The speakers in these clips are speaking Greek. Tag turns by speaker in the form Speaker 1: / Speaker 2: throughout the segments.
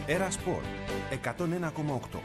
Speaker 1: Έρα Σπορ 101,8.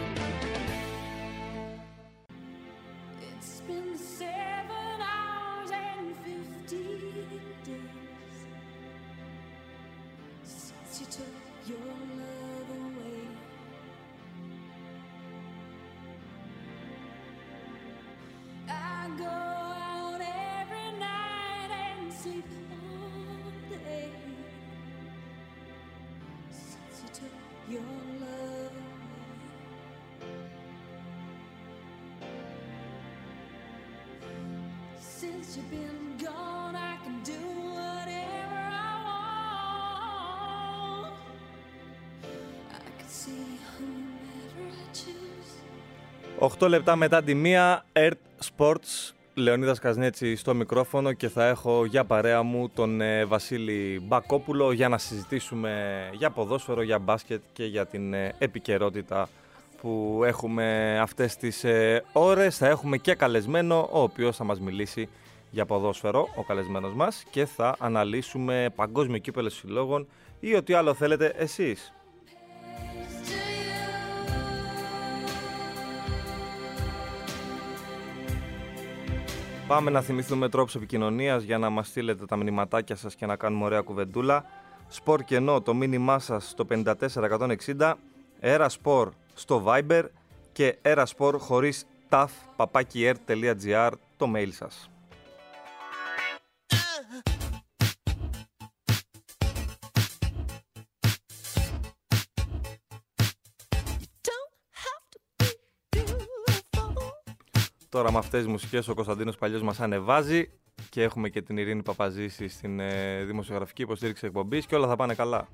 Speaker 2: Οχτώ λεπτά μετά τη μία, Earth Sports, Λεωνίδας Καζνέτσι στο μικρόφωνο και θα έχω για παρέα μου τον Βασίλη Μπακόπουλο για να συζητήσουμε για ποδόσφαιρο, για μπάσκετ και για την επικαιρότητα που έχουμε αυτές τις ώρες. Θα έχουμε και καλεσμένο, ο οποίος θα μας μιλήσει για ποδόσφαιρο, ο καλεσμένος μας, και θα αναλύσουμε παγκόσμιο κύπελλο συλλόγων ή ό,τι άλλο θέλετε εσείς. Πάμε να θυμηθούμε τρόπους επικοινωνίας για να μας στείλετε τα μηνυματάκια σας και να κάνουμε ωραία κουβεντούλα. Σπορ κενό, το μήνυμά σας στο 54160, Έρα Σπορ στο Viber και Έρα Σπορ χωρίς taf@air.gr το mail σας. Τώρα με αυτές τις μουσικές ο Κωνσταντίνος Παλιός μας ανεβάζει και έχουμε και την Ειρήνη Παπαζήση στην δημοσιογραφική υποστήριξη εκπομπής και όλα θα πάνε καλά.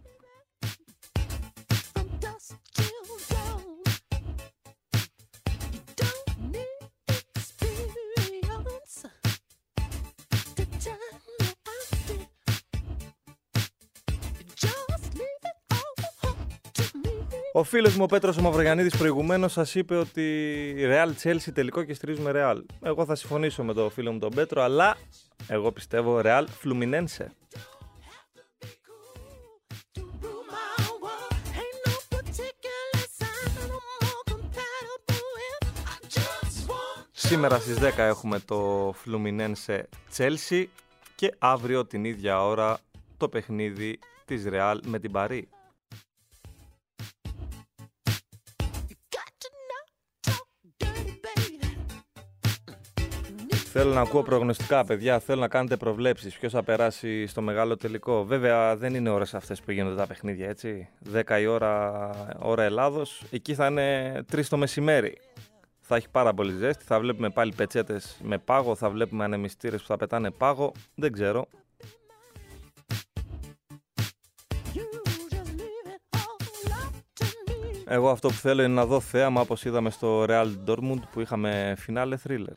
Speaker 2: Ο φίλος μου ο Πέτρος ο Μαυρογιαννίδης προηγουμένως σας είπε ότι Real Chelsea τελικό και στηρίζουμε Real. Εγώ θα συμφωνήσω με τον φίλο μου τον Πέτρο, αλλά εγώ πιστεύω Real Fluminense. Σήμερα στις 10 έχουμε το Fluminense Chelsea και αύριο την ίδια ώρα το παιχνίδι της Real με την Paris. Θέλω να ακούω προγνωστικά, παιδιά. Θέλω να κάνετε προβλέψεις. Ποιος θα περάσει στο μεγάλο τελικό. Βέβαια, δεν είναι ώρες αυτές που γίνονται τα παιχνίδια, έτσι. 10 η ώρα Ελλάδος. Εκεί θα είναι 3 το μεσημέρι. Θα έχει πάρα πολύ ζέστη. Θα βλέπουμε πάλι πετσέτες με πάγο. Θα βλέπουμε ανεμιστήρες που θα πετάνε πάγο. Δεν ξέρω. Εγώ αυτό που θέλω είναι να δω θέαμα, όπως είδαμε στο Real Dortmund που είχαμε φινάλε thriller.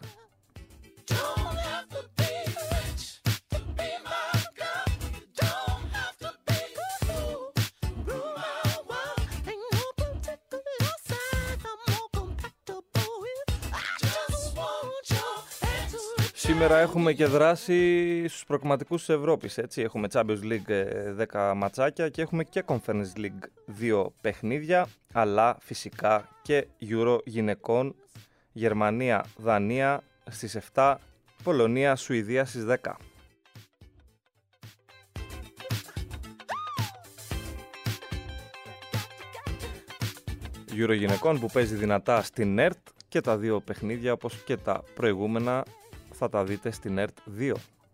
Speaker 2: Σήμερα έχουμε και δράση στους προκριματικούς της Ευρώπης, έτσι. Έχουμε Champions League 10 ματσάκια και έχουμε και Conference League 2 παιχνίδια, αλλά φυσικά και Euro γυναικών, Γερμανία, Δανία στις 7, Πολωνία, Σουηδία στις 10. Euro γυναικών που παίζει δυνατά στην ΕΡΤ και τα δύο παιχνίδια όπως και τα προηγούμενα θα τα δείτε στην ΕΡΤ 2.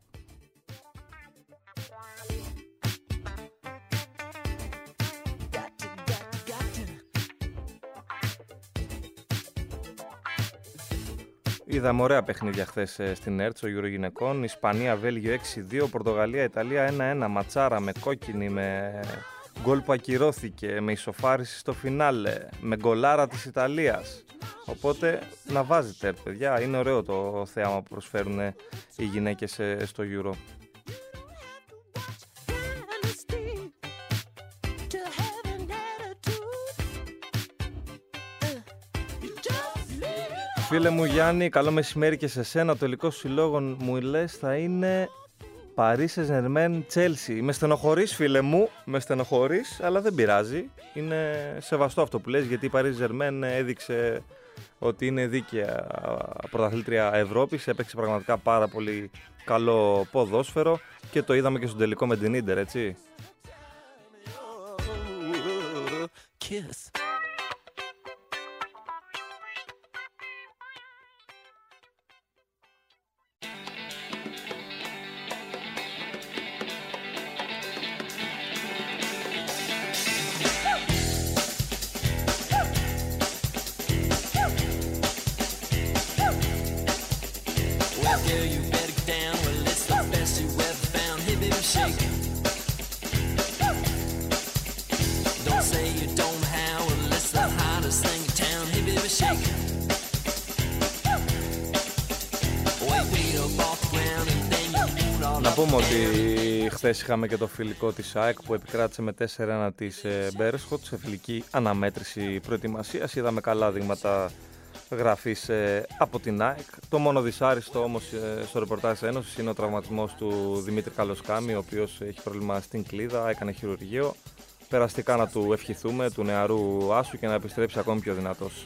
Speaker 2: Είδαμε ωραία παιχνίδια χθες στην ΕΡΤ στο Euro γυναικών. Ισπανία, Βέλγιο 6-2, Πορτογαλία, Ιταλία 1-1, ματσάρα με κόκκινη, με γκολ που ακυρώθηκε, με ισοφάριση στο φινάλε, με γκολάρα της Ιταλίας. Οπότε να βάζετε, παιδιά, είναι ωραίο το θέαμα που προσφέρουν οι γυναίκες στο Euro. Φίλε μου Γιάννη, καλό μεσημέρι και σε σένα. Το τελικό συλλόγων μου λες θα είναι Paris Saint-Germain, Chelsea. Με στενοχωρείς, φίλε μου, με στενοχωρείς, αλλά δεν πειράζει. Είναι σεβαστό αυτό που λες, γιατί η Paris Saint-Germain έδειξε ότι είναι δίκαια πρωταθλήτρια Ευρώπης. Έπαιξε πραγματικά πάρα πολύ καλό ποδόσφαιρο και το είδαμε και στο τελικό με την Ίντερ, έτσι. Kiss. Να πούμε ότι χθες είχαμε και το φιλικό της ΑΕΚ που επικράτησε με 4-1 της Μπέρεσχοτ σε φιλική αναμέτρηση προετοιμασίας. Είδαμε καλά δείγματα γραφής από την ΑΕΚ. Το μόνο δυσάριστο όμως στο ρεπορτάζ της Ένωσης είναι ο τραυματισμός του Δημήτρη Καλοσκάμη, ο οποίος έχει πρόβλημα στην κλίδα, έκανε χειρουργείο. Περαστικά να του ευχηθούμε, του νεαρού άσου, και να επιστρέψει ακόμη πιο δυνατός.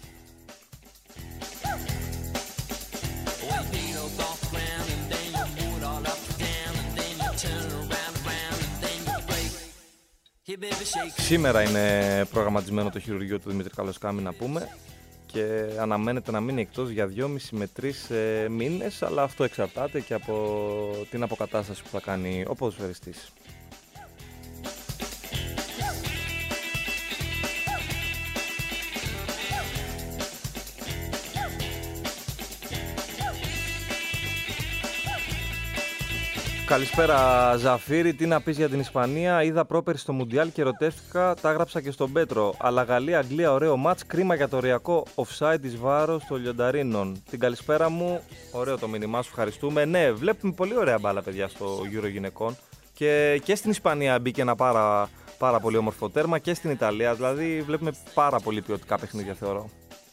Speaker 2: Σήμερα είναι προγραμματισμένο το χειρουργείο του Δημήτρη Καλοσκάμη, να πούμε, και αναμένεται να μείνει εκτός για 2,5 με 3 μήνες, αλλά αυτό εξαρτάται και από την αποκατάσταση που θα κάνει ο ποδοσφαιριστής. Καλησπέρα Ζαφύρη, τι να πεις για την Ισπανία? Είδα πρόπερση στο Μουντιάλ και ερωτεύτηκα, τα έγραψα και στον Πέτρο. Αλλά Γαλλία-Αγγλία, ωραίο μάτς, κρίμα για το οριακό offside εις βάρος των λιονταρίνων. Την καλησπέρα μου, ωραίο το μήνυμά σου, ευχαριστούμε. Ναι, βλέπουμε πολύ ωραία μπάλα, παιδιά, στο Euro γυναικών, και στην Ισπανία μπήκε ένα πάρα πολύ όμορφο τέρμα, και στην Ιταλία, δηλαδή βλέπουμε πάρα πολύ ποιοτικά παιχνίδια, θεωρώ.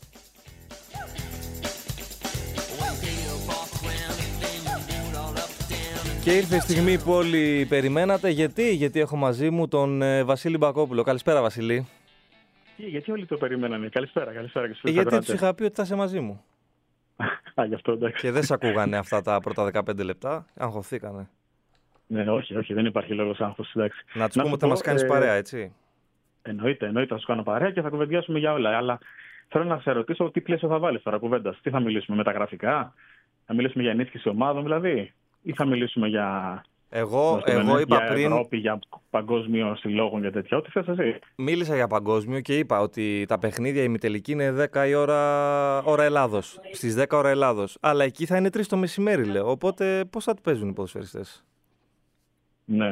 Speaker 2: Και ήρθε η στιγμή που όλοι περιμένατε. Γιατί έχω μαζί μου τον Βασίλη Μπακόπουλο. Καλησπέρα, Βασίλη.
Speaker 3: Γιατί όλοι το περιμένανε? Καλησπέρα.
Speaker 2: Γιατί τους είχα πει ότι θα είσαι μαζί μου.
Speaker 3: Γι' αυτό, εντάξει.
Speaker 2: Και δεν σε ακούγανε αυτά τα πρώτα 15 λεπτά. Αγχωθήκανε.
Speaker 3: Ναι, όχι, δεν υπάρχει λόγος άγχος.
Speaker 2: Να τους πούμε ότι θα μας κάνεις παρέα, έτσι.
Speaker 3: Εννοείται, θα σου κάνω παρέα και θα κουβεντιάσουμε για όλα. Αλλά θέλω να σε ρωτήσω τι πλαίσιο θα βάλεις τώρα κουβέντας. Τι θα μιλήσουμε, με τα γραφικά? Θα μιλήσουμε για ενίσχυση ομάδων, δηλαδή? Ή θα μιλήσουμε για...
Speaker 2: Εγώ είπα
Speaker 3: για
Speaker 2: πριν.
Speaker 3: Ευρώπη, για παγκόσμιο συλλόγων και τέτοια. Ό,τι θες εσύ.
Speaker 2: Μίλησα για παγκόσμιο και είπα ότι τα παιχνίδια ημιτελική είναι 10 η ώρα Ελλάδος. Στις 10 ώρα Ελλάδος. Αλλά εκεί θα είναι 3 το μεσημέρι, λέω. Οπότε πώς θα του παίζουν οι ποδοσφαιριστές?
Speaker 3: Ναι.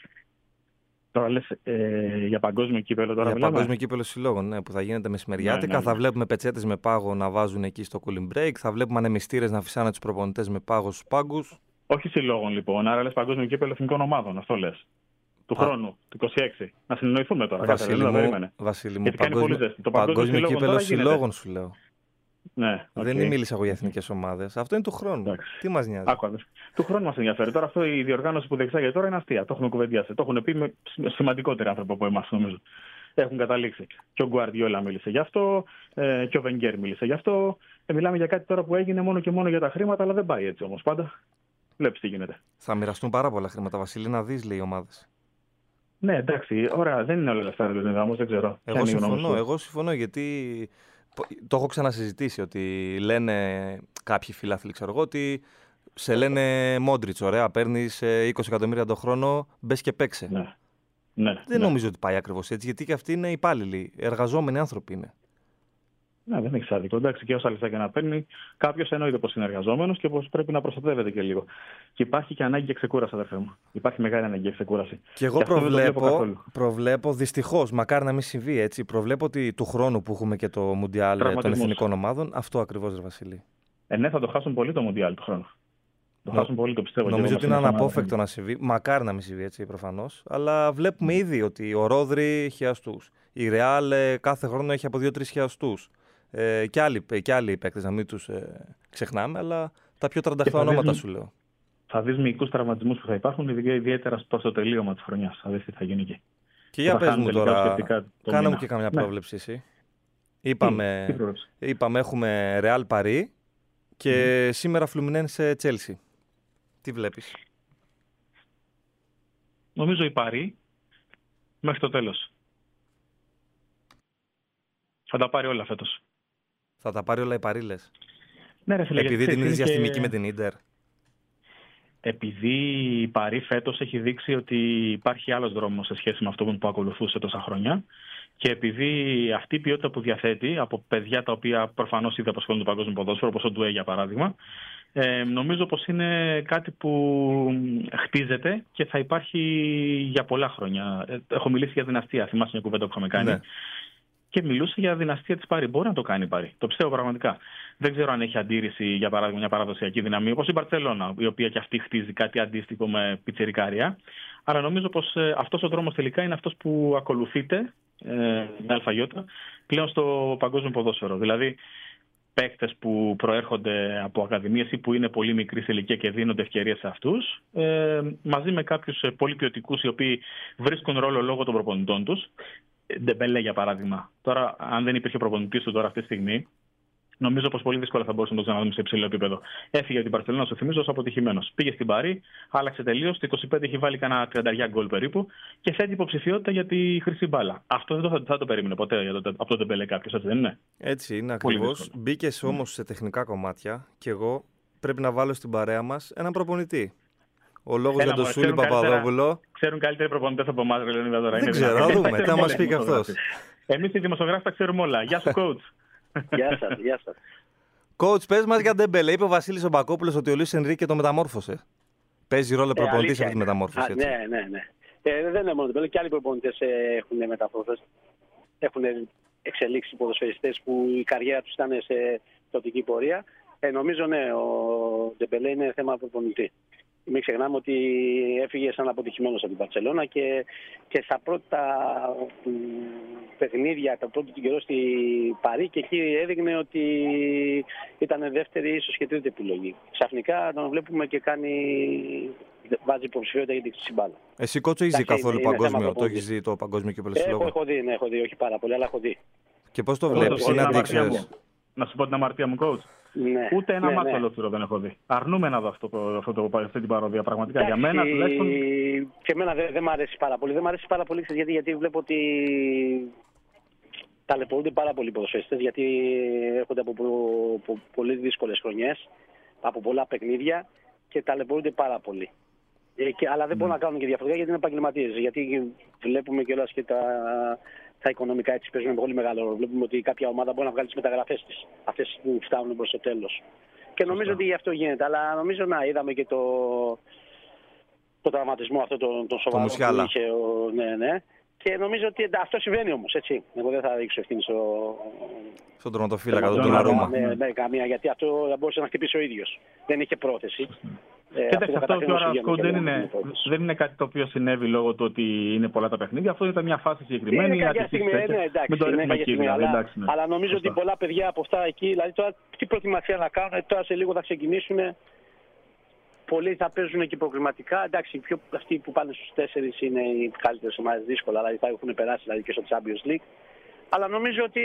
Speaker 3: Τώρα λες για παγκόσμιο κύπελο τώρα?
Speaker 2: Για παγκόσμιο κύπελο συλλόγων, ναι, που θα γίνεται μεσημεριάτικα. Ναι. Θα βλέπουμε πετσέτες με πάγο να βάζουν εκεί στο cooling break. Θα βλέπουμε ανεμιστήρες να φυσάνε τους προπονητές με πάγο στους πάγκους.
Speaker 3: Όχι συλλόγων λοιπόν, άρα λες παγκόσμιο κύπελο εθνικών ομάδων, αυτό λες. Του χρόνου, του 26. Να συνεννοηθούμε τώρα.
Speaker 2: Βασίλη μου, παγκόσμιο κύπελο συλλόγων σου λέω.
Speaker 3: Ναι,
Speaker 2: δεν μίλησα εγώ για εθνικές ομάδες. Αυτό είναι του χρόνου. Εντάξει. Τι μας νοιάζει?
Speaker 3: Του χρόνου μας ενδιαφέρει. Τώρα αυτό η διοργάνωση που διεξάγεται τώρα είναι αστεία. Το έχουν κουβεντιάσει. Το έχουν πει με σημαντικότεροι άνθρωποι από εμάς, νομίζω. Έχουν καταλήξει. Και ο Γκουαρδιόλα μίλησε γι' αυτό, και ο Βενγκέρ μίλησε γι' αυτό. Μιλάμε για κάτι τώρα που έγινε μόνο και μόνο για τα χρήματα, αλλά δεν πάει έτσι όμως πάντα. Βλέπεις τι γίνεται.
Speaker 2: Θα μοιραστούν πάρα πολλά χρήματα, Βασίλη, να δεις, λέει, οι ομάδες.
Speaker 3: Ναι, εντάξει, ωραία, δεν είναι όλα λεφτά, δεν ξέρω.
Speaker 2: Εγώ συμφωνώ, γιατί το έχω ξανασυζητήσει, ότι λένε κάποιοι φιλάθλοι, ξέρω εγώ, ότι σε λένε Μόντριτς, ωραία, παίρνεις 20 εκατομμύρια το χρόνο, μπες και παίξε.
Speaker 3: Ναι,
Speaker 2: δεν νομίζω ότι πάει ακριβώς έτσι, γιατί και αυτοί είναι υπάλληλοι, εργαζόμενοι άνθρωποι είναι.
Speaker 3: Ναι, δεν έχει άδικο. Εντάξει, και όσα λεφτά και να παίρνει, κάποιο εννοείται πως είναι εργαζόμενος και πως πρέπει να προστατεύεται και λίγο. Και υπάρχει και ανάγκη για ξεκούραση, αδερφέ μου. Υπάρχει μεγάλη ανάγκη για ξεκούραση.
Speaker 2: Και εγώ προβλέπω δυστυχώς, μακάρι να μην συμβεί έτσι, προβλέπω ότι του χρόνου που έχουμε και το Μουντιάλ των εθνικών ομάδων, αυτό ακριβώς, ρε Βασίλη.
Speaker 3: Ναι, θα το χάσουν πολύ το Μουντιάλ του χρόνου. Το χάσουν πολύ, το πιστεύω.
Speaker 2: Νομίζω ότι είναι αναπόφευκτο να συμβεί. Μακάρι να μην συμβεί έτσι, προφανώς. Αλλά βλέπουμε ήδη ότι ο Ρόδρυ έχει αστούς. Η Ρεάλ κάθε χρόνο έχει από 2-3 αστούς. Και άλλοι παίκτες, να μην τους ξεχνάμε, αλλά τα πιο τρανταχτά ονόματα σου λέω.
Speaker 3: Θα δεις μυϊκούς τραυματισμούς που θα υπάρχουν, ιδιαίτερα προς το τελείωμα της χρονιάς. Θα δεις τι θα γίνει εκεί.
Speaker 2: Και για πες μου τώρα, κάνε μου και καμιά πρόβλεψη εσύ. Είπαμε έχουμε Real Paris και σήμερα Fluminense Chelsea. Τι βλέπεις?
Speaker 3: Νομίζω η Paris μέχρι το τέλος. Θα τα πάρει όλα φέτος.
Speaker 2: Θα τα πάρει όλα η Paris, λες?
Speaker 3: Ναι, ρε φίλε,
Speaker 2: επειδή την είδες διαστημική με την Ίντερ.
Speaker 3: Επειδή η Paris φέτος έχει δείξει ότι υπάρχει άλλος δρόμος σε σχέση με αυτό που ακολουθούσε τόσα χρόνια. Και επειδή αυτή η ποιότητα που διαθέτει από παιδιά τα οποία προφανώς ήδη απασχολούν το παγκόσμιο ποδόσφαιρο, όπως ο Ντουέ για παράδειγμα, νομίζω πως είναι κάτι που χτίζεται και θα υπάρχει για πολλά χρόνια. Έχω μιλήσει για δυναστεία, θυμάσαι μια κουβέντα που είχαμε κάνει. Ναι. Και μιλούσε για δυναστεία της Paris. Μπορεί να το κάνει η Paris. Το πιστεύω πραγματικά. Δεν ξέρω αν έχει αντίρρηση, για παράδειγμα, μια παραδοσιακή δύναμη όπως η Μπαρτσελόνα, η οποία και αυτή χτίζει κάτι αντίστοιχο με πιτσιρικάρια. Αλλά νομίζω πως αυτός ο δρόμος τελικά είναι αυτός που ακολουθείται με αλφαγιώτα πλέον στο παγκόσμιο ποδόσφαιρο. Δηλαδή, παίκτες που προέρχονται από ακαδημίες ή που είναι πολύ μικροί σε ηλικία και δίνονται ευκαιρίες σε αυτούς, μαζί με κάποιους πολύ ποιοτικούς οι οποίοι βρίσκουν ρόλο λόγω των προπονητών τους. Ντεμπέλε, για παράδειγμα. Τώρα, αν δεν υπήρχε προπονητής του τώρα αυτή τη στιγμή, νομίζω πως πολύ δύσκολα θα μπορούσαμε να το ξαναδούμε σε υψηλό επίπεδο. Έφυγε από την Μπαρσελόνα, σου θυμίζω, ως αποτυχημένος. Πήγε στην Παρί, άλλαξε τελείως. Το 25 έχει βάλει κανένα 30 γκολ περίπου και θέτει υποψηφιότητα για τη χρυσή μπάλα. Αυτό δεν θα το περίμενε ποτέ από τον Ντεμπέλε κάποιος, έτσι δεν είναι?
Speaker 2: Έτσι είναι ακριβώς. Μπήκες όμως σε τεχνικά κομμάτια και εγώ πρέπει να βάλω στην παρέα μας έναν προπονητή. Ο λόγος για τον Σούλη Παπαδόπουλο.
Speaker 3: Ξέρουν καλύτεροι προπονητές από εμάς, Λεωνίδα, τώρα.
Speaker 2: Δεν ξέρω, θα δούμε. Θα μας πει και αυτός.
Speaker 3: Εμείς οι δημοσιογράφοι τα ξέρουμε όλα. Γεια σου, coach.
Speaker 4: Γεια σας.
Speaker 2: Coach, πες μας για Ντεμπέλε. Είπε ο Βασίλης ο Μπακόπουλος ότι ο Λουίς Ενρίκε το μεταμόρφωσε. Παίζει ρόλο προπονητής σε αυτή τη μεταμόρφωση.
Speaker 4: Ναι. Δεν είναι μόνο Ντεμπέλε, και άλλοι προπονητές έχουν μεταμόρφωση. Έχουν εξελίξει ποδοσφαιριστές που η καριέρα τους ήταν σε τοπική πορεία. Νομίζω, ναι, ο Ντεμπέλε είναι θέμα προπονητή. Μην ξεχνάμε ότι έφυγε σαν αποτυχημένος από την Μπαρσελόνα και στα πρώτα παιχνίδια, το πρώτο του καιρό στη Παρί, και εκεί έδειχνε ότι ήταν δεύτερη, ίσως και τρίτη επιλογή. Ξαφνικά τον βλέπουμε και βάζει υποψηφιότητα για την χρυσή μπάλα.
Speaker 2: Εσύ, κότσο, έχεις δει καθόλου παγκόσμιο? Το έχεις δει το παγκόσμιο κύπελλο στη Λόγο?
Speaker 4: Έχω δει, όχι πάρα πολύ, αλλά έχω δει.
Speaker 2: Και πώς το βλέπεις? Είναι αντίξωες?
Speaker 3: Να σου πω την αμαρτία μου, coach.
Speaker 4: Ναι,
Speaker 3: ούτε ένα μάτσο ολόκληρο δεν έχω δει. Αρνούμε να δω αυτή την παροδία. Πραγματικά για μένα τουλάχιστον.
Speaker 4: Και εμένα δεν μ' αρέσει πάρα πολύ. Δεν μ' αρέσει πάρα πολύ γιατί βλέπω ότι ταλαιπωρούνται πάρα πολλοί ποδοσφαιριστές, γιατί έρχονται από πολύ δύσκολες χρονιές, από πολλά παιχνίδια και ταλαιπωρούνται πάρα πολύ. Αλλά δεν μπορούν να κάνουν και διαφορετικά γιατί είναι επαγγελματίες. Γιατί βλέπουμε κιόλας και τα οικονομικά έτσι παίζουν πολύ μεγάλο ρόλο. Βλέπουμε ότι κάποια ομάδα μπορεί να βγάλει τις μεταγραφές της, αυτές που φτάνουν προς το τέλος. Και νομίζω ότι γι' αυτό γίνεται. Αλλά νομίζω είδαμε και το τραυματισμό αυτό τον σοβαρό που είχε. Ναι. Και νομίζω ότι αυτό συμβαίνει όμως, έτσι. Εγώ δεν θα ρίξω ευθύνη
Speaker 2: στον τερματοφύλακα, τον Ντοναρούμα.
Speaker 4: Ναι, καμία, γιατί αυτό θα μπορούσε να χτυπήσει ο ίδιος. Δεν είχε πρόθεση.
Speaker 3: Κοίταξε, αυτό τώρα δεν είναι κάτι το οποίο συνέβη λόγω του ότι είναι πολλά τα παιχνίδια. Αυτό ήταν μια φάση συγκεκριμένη.
Speaker 4: Είναι κάποια στιγμή, αλλά νομίζω ότι πολλά παιδιά από αυτά εκεί, δηλαδή τώρα τι προετοιμασία να κάνουν, τώρα σε λίγο θα ξεκινήσουν. Πολλοί θα παίζουν και προκριματικά. Εντάξει, αυτοί που πάνε στους 4 είναι οι καλύτερες ομάδες, δύσκολα, δηλαδή θα έχουν περάσει δηλαδή, και στο Champions League. Αλλά νομίζω ότι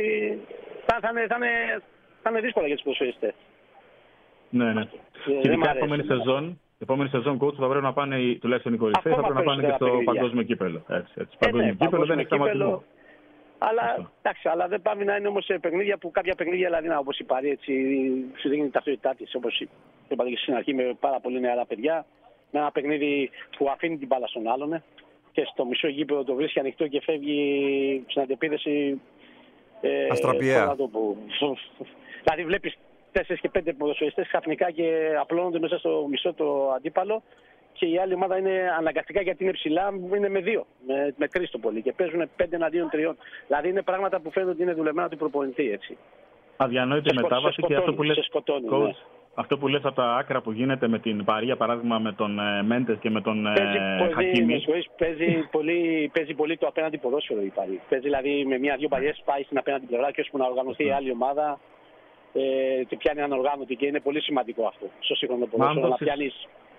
Speaker 4: θα είναι δύσκολα για τους ποδοσφαιριστές.
Speaker 3: Ναι. Και ειδικά επόμενη σεζόν, coach, θα πρέπει να πάνε, τουλάχιστον οι κορυφαίοι, θα πρέπει να πάνε και στο παγκόσμιο κύπελλο. Παγκόσμιο κύπελλο δεν έχει τραυματισμό.
Speaker 4: Αλλά δεν πάμε να είναι όμως σε παιχνίδια που κάποια παιχνίδια, δηλαδή όπως η Παρί, έτσι, σου δίνει ταυτότητά της, όπως είπατε και στην αρχή, με πάρα πολύ νεαρά παιδιά. Με ένα παιχνίδι που αφήνει την μπάλα στον άλλον και στο μισό γήπεδο το βρίσκει ανοιχτό και φεύγει στην αντεπίδεση.
Speaker 2: Αστραπιαία.
Speaker 4: Δηλαδή βλέπεις 4 και 5 ποδοσφαιριστές ξαφνικά και απλώνονται μέσα στο μισό το αντίπαλο και η άλλη ομάδα είναι αναγκαστικά, γιατί είναι ψηλά, είναι με 2, με 3 το πολύ και παίζουν 5 εναντίον 3. Δηλαδή είναι πράγματα που φαίνονται ότι είναι δουλεμένα του προπονητή, έτσι.
Speaker 3: Αδιανόητη μετάβαση και αυτό που λες,
Speaker 4: σκοτώνει, ναι.
Speaker 3: Αυτό που λες από τα άκρα που γίνεται με την Παρί, για παράδειγμα με τον Μέντες και με τον Χακίμι.
Speaker 4: Παίζει πολύ το απέναντι ποδόσφαιρο η Παρί. Παίζει δηλαδή με 1-2 παλιές πάει στην απέναντι πλευρά και ώσπου να οργανωθεί η άλλη ομάδα και πιάνει ανοργάνωτη, και είναι πολύ σημαντικό αυτό στο σύγχρονο ποδόσφαιρο.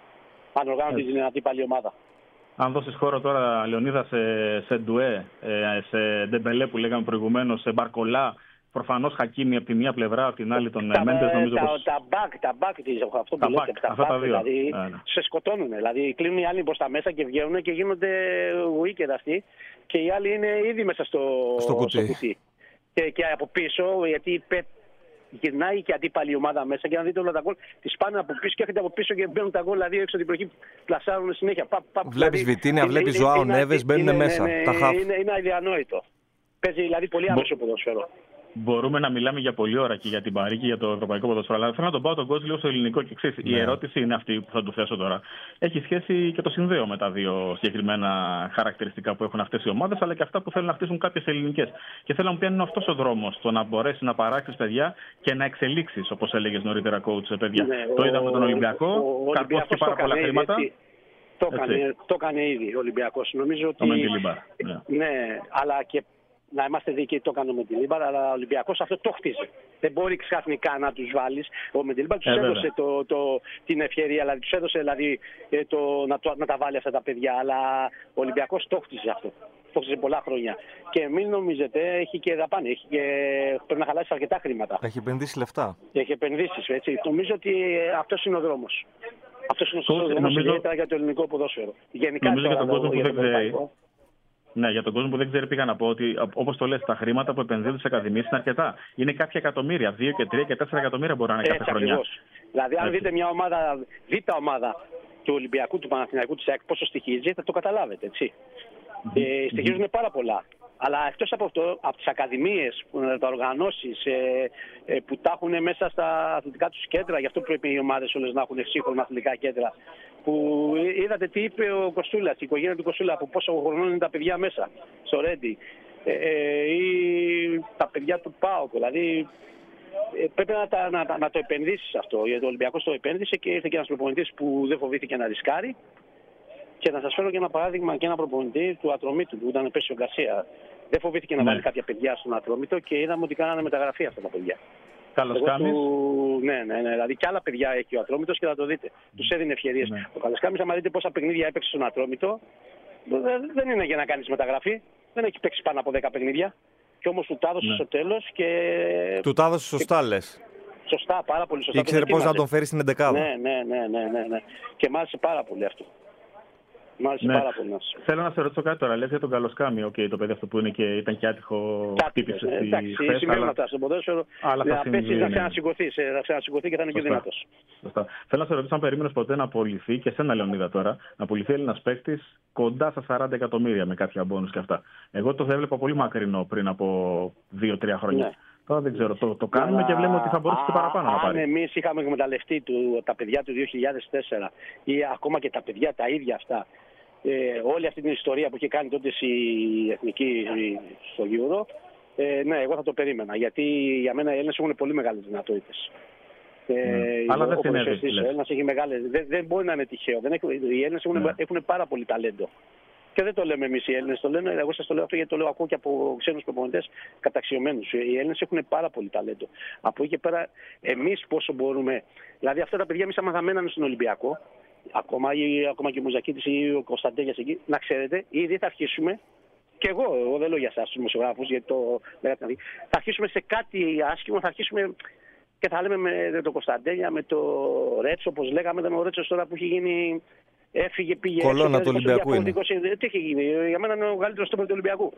Speaker 4: αν οργάνουν την αντίπαλη ομάδα.
Speaker 3: Αν δώσεις χώρο τώρα, Λεωνίδα, σε Ντουέ, σε Ντεμπελέ που λέγαμε προηγουμένως, σε Μπαρκολά, προφανώς Χακίμι από τη μία πλευρά, από την άλλη τον Μέντες, νομίζω πως...
Speaker 4: Τα back της, αυτό που λέτε,
Speaker 3: αυτά τα δύο.
Speaker 4: Δηλαδή, σε σκοτώνουν. Δηλαδή, κλείνουν οι άλλοι προς τα μέσα και βγαίνουν και γίνονται wicked αυτοί και οι άλλοι είναι ήδη μέσα στο κουτί. Και από πίσω, γιατί γυρνάει και αντίπαλη ομάδα μέσα και να δείτε όλα τα γκολ. Τις πάνε από πίσω και έρχεται από πίσω και μπαίνουν τα γκολ. Δηλαδή έξω την προχή πλασάρουν συνέχεια.
Speaker 2: Βλέπεις Βιτίνια, βλέπεις Ζωάο Νέβες, μπαίνουν μέσα.
Speaker 4: Είναι αδιανόητο. Παίζει δηλαδή πολύ άμεσο ποδόσφαιρο.
Speaker 3: Μπορούμε να μιλάμε για πολλή ώρα και για την Παρή και για το ευρωπαϊκό ποδόσφαιρο. Αλλά θέλω να τον πάω τον κόσμο λίγο στο ελληνικό και εξής. Η ερώτηση είναι αυτή που θα του θέσω τώρα. Έχει σχέση και το συνδέω με τα δύο συγκεκριμένα χαρακτηριστικά που έχουν αυτές οι ομάδες, αλλά και αυτά που θέλουν να χτίσουν κάποιες ελληνικές. Και θέλω να μου πει αν είναι αυτός ο δρόμος, το να μπορέσει να παράξεις παιδιά και να εξελίξεις, όπως έλεγες νωρίτερα, coach, παιδιά. Το είδαμε τον Ολυμπιακό, καρπόθηκε πάρα πολλά χρήματα.
Speaker 4: Το έκανε ήδη ο Ολυμπιακός. Νομίζω ότι. Ναι, αλλά και. Να είμαστε δίκαιοι, το έκανε με την Λίμπαρα, αλλά ο Ολυμπιακός αυτό το χτίζει. Δεν μπορεί ξαφνικά να τους βάλεις. Ο με την Λίμπαρα τους έδωσε την ευκαιρία, δηλαδή τους έδωσε δηλαδή, να τα βάλει αυτά τα παιδιά. Αλλά ο Ολυμπιακός το χτίζει αυτό. Το χτίζει πολλά χρόνια. Και μην νομίζετε, έχει και δαπάνη. Πρέπει να χαλάσει αρκετά χρήματα.
Speaker 2: Έχει επενδύσει λεφτά.
Speaker 4: Έχει επενδύσει, έτσι. Νομίζω ότι αυτός είναι ο δρόμος. Αυτός είναι ο σωστός δρόμος, ιδιαίτερα για το ελληνικό ποδόσφαιρο. Γενικά
Speaker 3: για τον κόσμο που δεν ξέρει. Ναι, για τον κόσμο που δεν ξέρει, πήγα να πω ότι, όπως το λες, τα χρήματα που επενδύονται σε ακαδημίες είναι αρκετά. Είναι κάποια εκατομμύρια. 2 και 3 και 4 εκατομμύρια μπορεί να είναι κάθε χρονιά.
Speaker 4: Ακριβώς. Δηλαδή, αν δείτε μια ομάδα, β' ομάδα του Ολυμπιακού, του Παναθηναϊκού, της ΑΕΚ, πόσο στοιχίζει, θα το καταλάβετε, έτσι. Στοιχίζουν πάρα πολλά. Αλλά εκτός από αυτό, από τις ακαδημίες, τα οργανώσεις που τα έχουν μέσα στα αθλητικά τους κέντρα, γι' αυτό πρέπει οι ομάδες όλες να έχουν σύγχρονα αθλητικά κέντρα. Που είδατε τι είπε ο Κοστούλας, η οικογένεια του Κοστούλα, από πόσο χρονών είναι τα παιδιά μέσα στο Ρέντι. Ή τα παιδιά του ΠΑΟΚ. Δηλαδή πρέπει να το επενδύσεις αυτό. Γιατί ο Ολυμπιακός το επένδυσε και ήρθε και ένας προπονητής που δεν φοβήθηκε να ρισκάρει. Και να σας φέρω και ένα παράδειγμα και ένα προπονητή του Ατρομήτου, που ήταν Πέσιο Γκαρσία. Δεν φοβήθηκε να βάλει κάποια παιδιά στον Ατρόμητο και είδαμε ότι κάνανε μεταγραφή αυτά τα παιδιά.
Speaker 3: Καλοσκάμης.
Speaker 4: Ναι. Δηλαδή και άλλα παιδιά έχει ο Ατρόμητος και θα το δείτε. Τους έδινε ευκαιρίες. Ο Καλοσκάμης, άμα δείτε πόσα παιχνίδια έπαιξε στον Ατρόμητο, δεν είναι για να κάνεις μεταγραφή. Δεν έχει παίξει πάνω από 10 παιχνίδια. Και όμως του τα έδωσε στο τέλος και.
Speaker 2: Του τα έδωσε σωστά, λες.
Speaker 4: Σωστά, πάρα πολύ σωστά.
Speaker 2: Ήξερε πώς να τον φέρει στην 11η.
Speaker 4: Ναι. Και μ' άρεσε πάρα πολύ αυτό. Πάρα πολύ.
Speaker 3: Θέλω να σε ρωτήσω κάτι τώρα. Λες για τον Καλοσκάμι, το παιδί αυτό που είναι και ήταν και άτυχο.
Speaker 4: Χτύπησε. Εντάξει, συμβαίνουν αυτά στον ποδόσφαιρο. Να πέσει να ξανασηκωθεί και θα είναι και δυνατός.
Speaker 3: Θέλω να σε ρωτήσω αν περίμενες ποτέ να απολυθεί, και εσένα Λεωνίδα τώρα, να απολυθεί Έλληνας παίκτης κοντά στα 40 εκατομμύρια με κάποια μπόνους και αυτά. Εγώ το έβλεπα πολύ μακρινό πριν από 2-3 χρόνια. Ναι. Τώρα δεν ξέρω, το κάνουμε και βλέπουμε ότι θα μπορούσε και παραπάνω να πάρει.
Speaker 4: Αν εμείς είχαμε εκμεταλλευτεί τα παιδιά του 2004 ή ακόμα και τα παιδιά τα ίδια αυτά, όλη αυτή την ιστορία που είχε κάνει τότε η Εθνική στο Euro, ναι, εγώ θα το περίμενα. Γιατί για μένα οι Έλληνες έχουν πολύ μεγάλες δυνατότητες.
Speaker 3: Αλλά δεν συνέβη.
Speaker 4: Δεν μπορεί να είναι τυχαίο. Οι Έλληνες έχουν πάρα πολύ ταλέντο. Και δεν το λέμε εμείς οι Έλληνες, το λένε. Εγώ σας το λέω αυτό γιατί το λέω ακούω και από ξένους προπονητές καταξιωμένους. Οι Έλληνες έχουν πάρα πολύ ταλέντο. Από εκεί και πέρα, εμείς πόσο μπορούμε. Δηλαδή, αυτά τα παιδιά, εμείς άμα θα μέναμε στον Ολυμπιακό, ακόμα και ο Μουζακίτης ή ο Κωνσταντέλιας εκεί, να ξέρετε, ήδη θα αρχίσουμε. Και εγώ δεν λέω για εσάς τους δημοσιογράφους, γιατί το λέγατε. Θα αρχίσουμε σε κάτι άσχημο, θα αρχίσουμε και θα λέμε με τον Κωνσταντέλια, με το Ρέτσο, όπως λέγαμε, με ο Ρέτσο τώρα που έχει γίνει. Έφυγε, πήγε.
Speaker 2: Κολόνα του Ολυμπιακού είναι.
Speaker 4: Τι έχει γίνει, για μένα είναι ο καλύτερος στόπερ του Ολυμπιακού.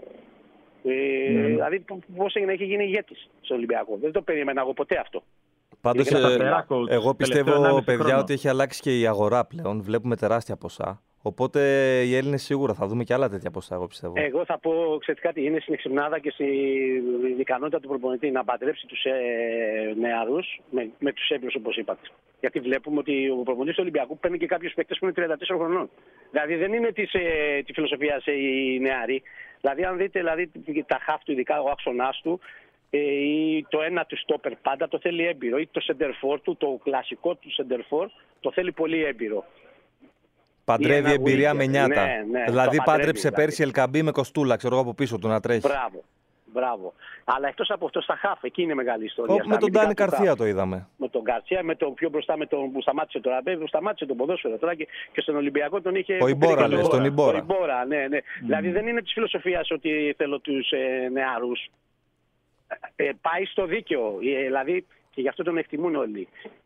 Speaker 4: Δηλαδή, πώς έχει γίνει ηγέτης στο Ολυμπιακό. Δεν το περίμενα εγώ ποτέ αυτό.
Speaker 2: Πάντως, εγώ πιστεύω, παιδιά, ότι έχει αλλάξει και η αγορά πλέον. Βλέπουμε τεράστια ποσά. Οπότε οι Έλληνες σίγουρα θα δούμε και άλλα τέτοια ποσά, εγώ πιστεύω.
Speaker 4: Εγώ θα πω, ξέρετε κάτι, είναι στην εξυπνάδα και στην ικανότητα του προπονητή να παντρέψει τους νεαρούς με τους έμπειρους, όπως είπατε. Γιατί βλέπουμε ότι ο προπονητής του Ολυμπιακού παίρνει και κάποιους παίκτες που είναι 34 χρονών. Δηλαδή δεν είναι τη φιλοσοφία οι νεαροί. Δηλαδή, αν δείτε τα χαφ του, ειδικά ο άξονάς του, ή το ένα του στόπερ πάντα το θέλει έμπειρο, ή το σεντερφόρ του, το κλασικό του σεντερφόρ, το θέλει πολύ έμπειρο.
Speaker 2: Παντρεύει εμπειρία με νιάτα.
Speaker 4: Ναι,
Speaker 2: δηλαδή, πάντρεψε πέρσι Ελκαμπή με Κοστούλα, ξέρω εγώ από πίσω του να τρέχει.
Speaker 4: Μπράβο. Αλλά εκτός από αυτό, στα χαφ, εκεί είναι μεγάλη ιστορία.
Speaker 2: Όπου με τον Ντάνι Καρθία το είδαμε.
Speaker 4: Με τον Καρθία, με το πιο μπροστά με τον που σταμάτησε το Ραμπέ, που σταμάτησε το ποδόσφαιρο τώρα και στον Ολυμπιακό τον είχε.
Speaker 2: Ο Ιμπόρα, λες, τον Ιμπόρα.
Speaker 4: Ο Ιμπόρα, ναι. Δηλαδή δεν είναι της φιλοσοφίας ότι θέλω τους νεαρούς. Πάει στο δίκαιο. Δηλαδή και γι' αυτό τον εκτιμούν όλοι.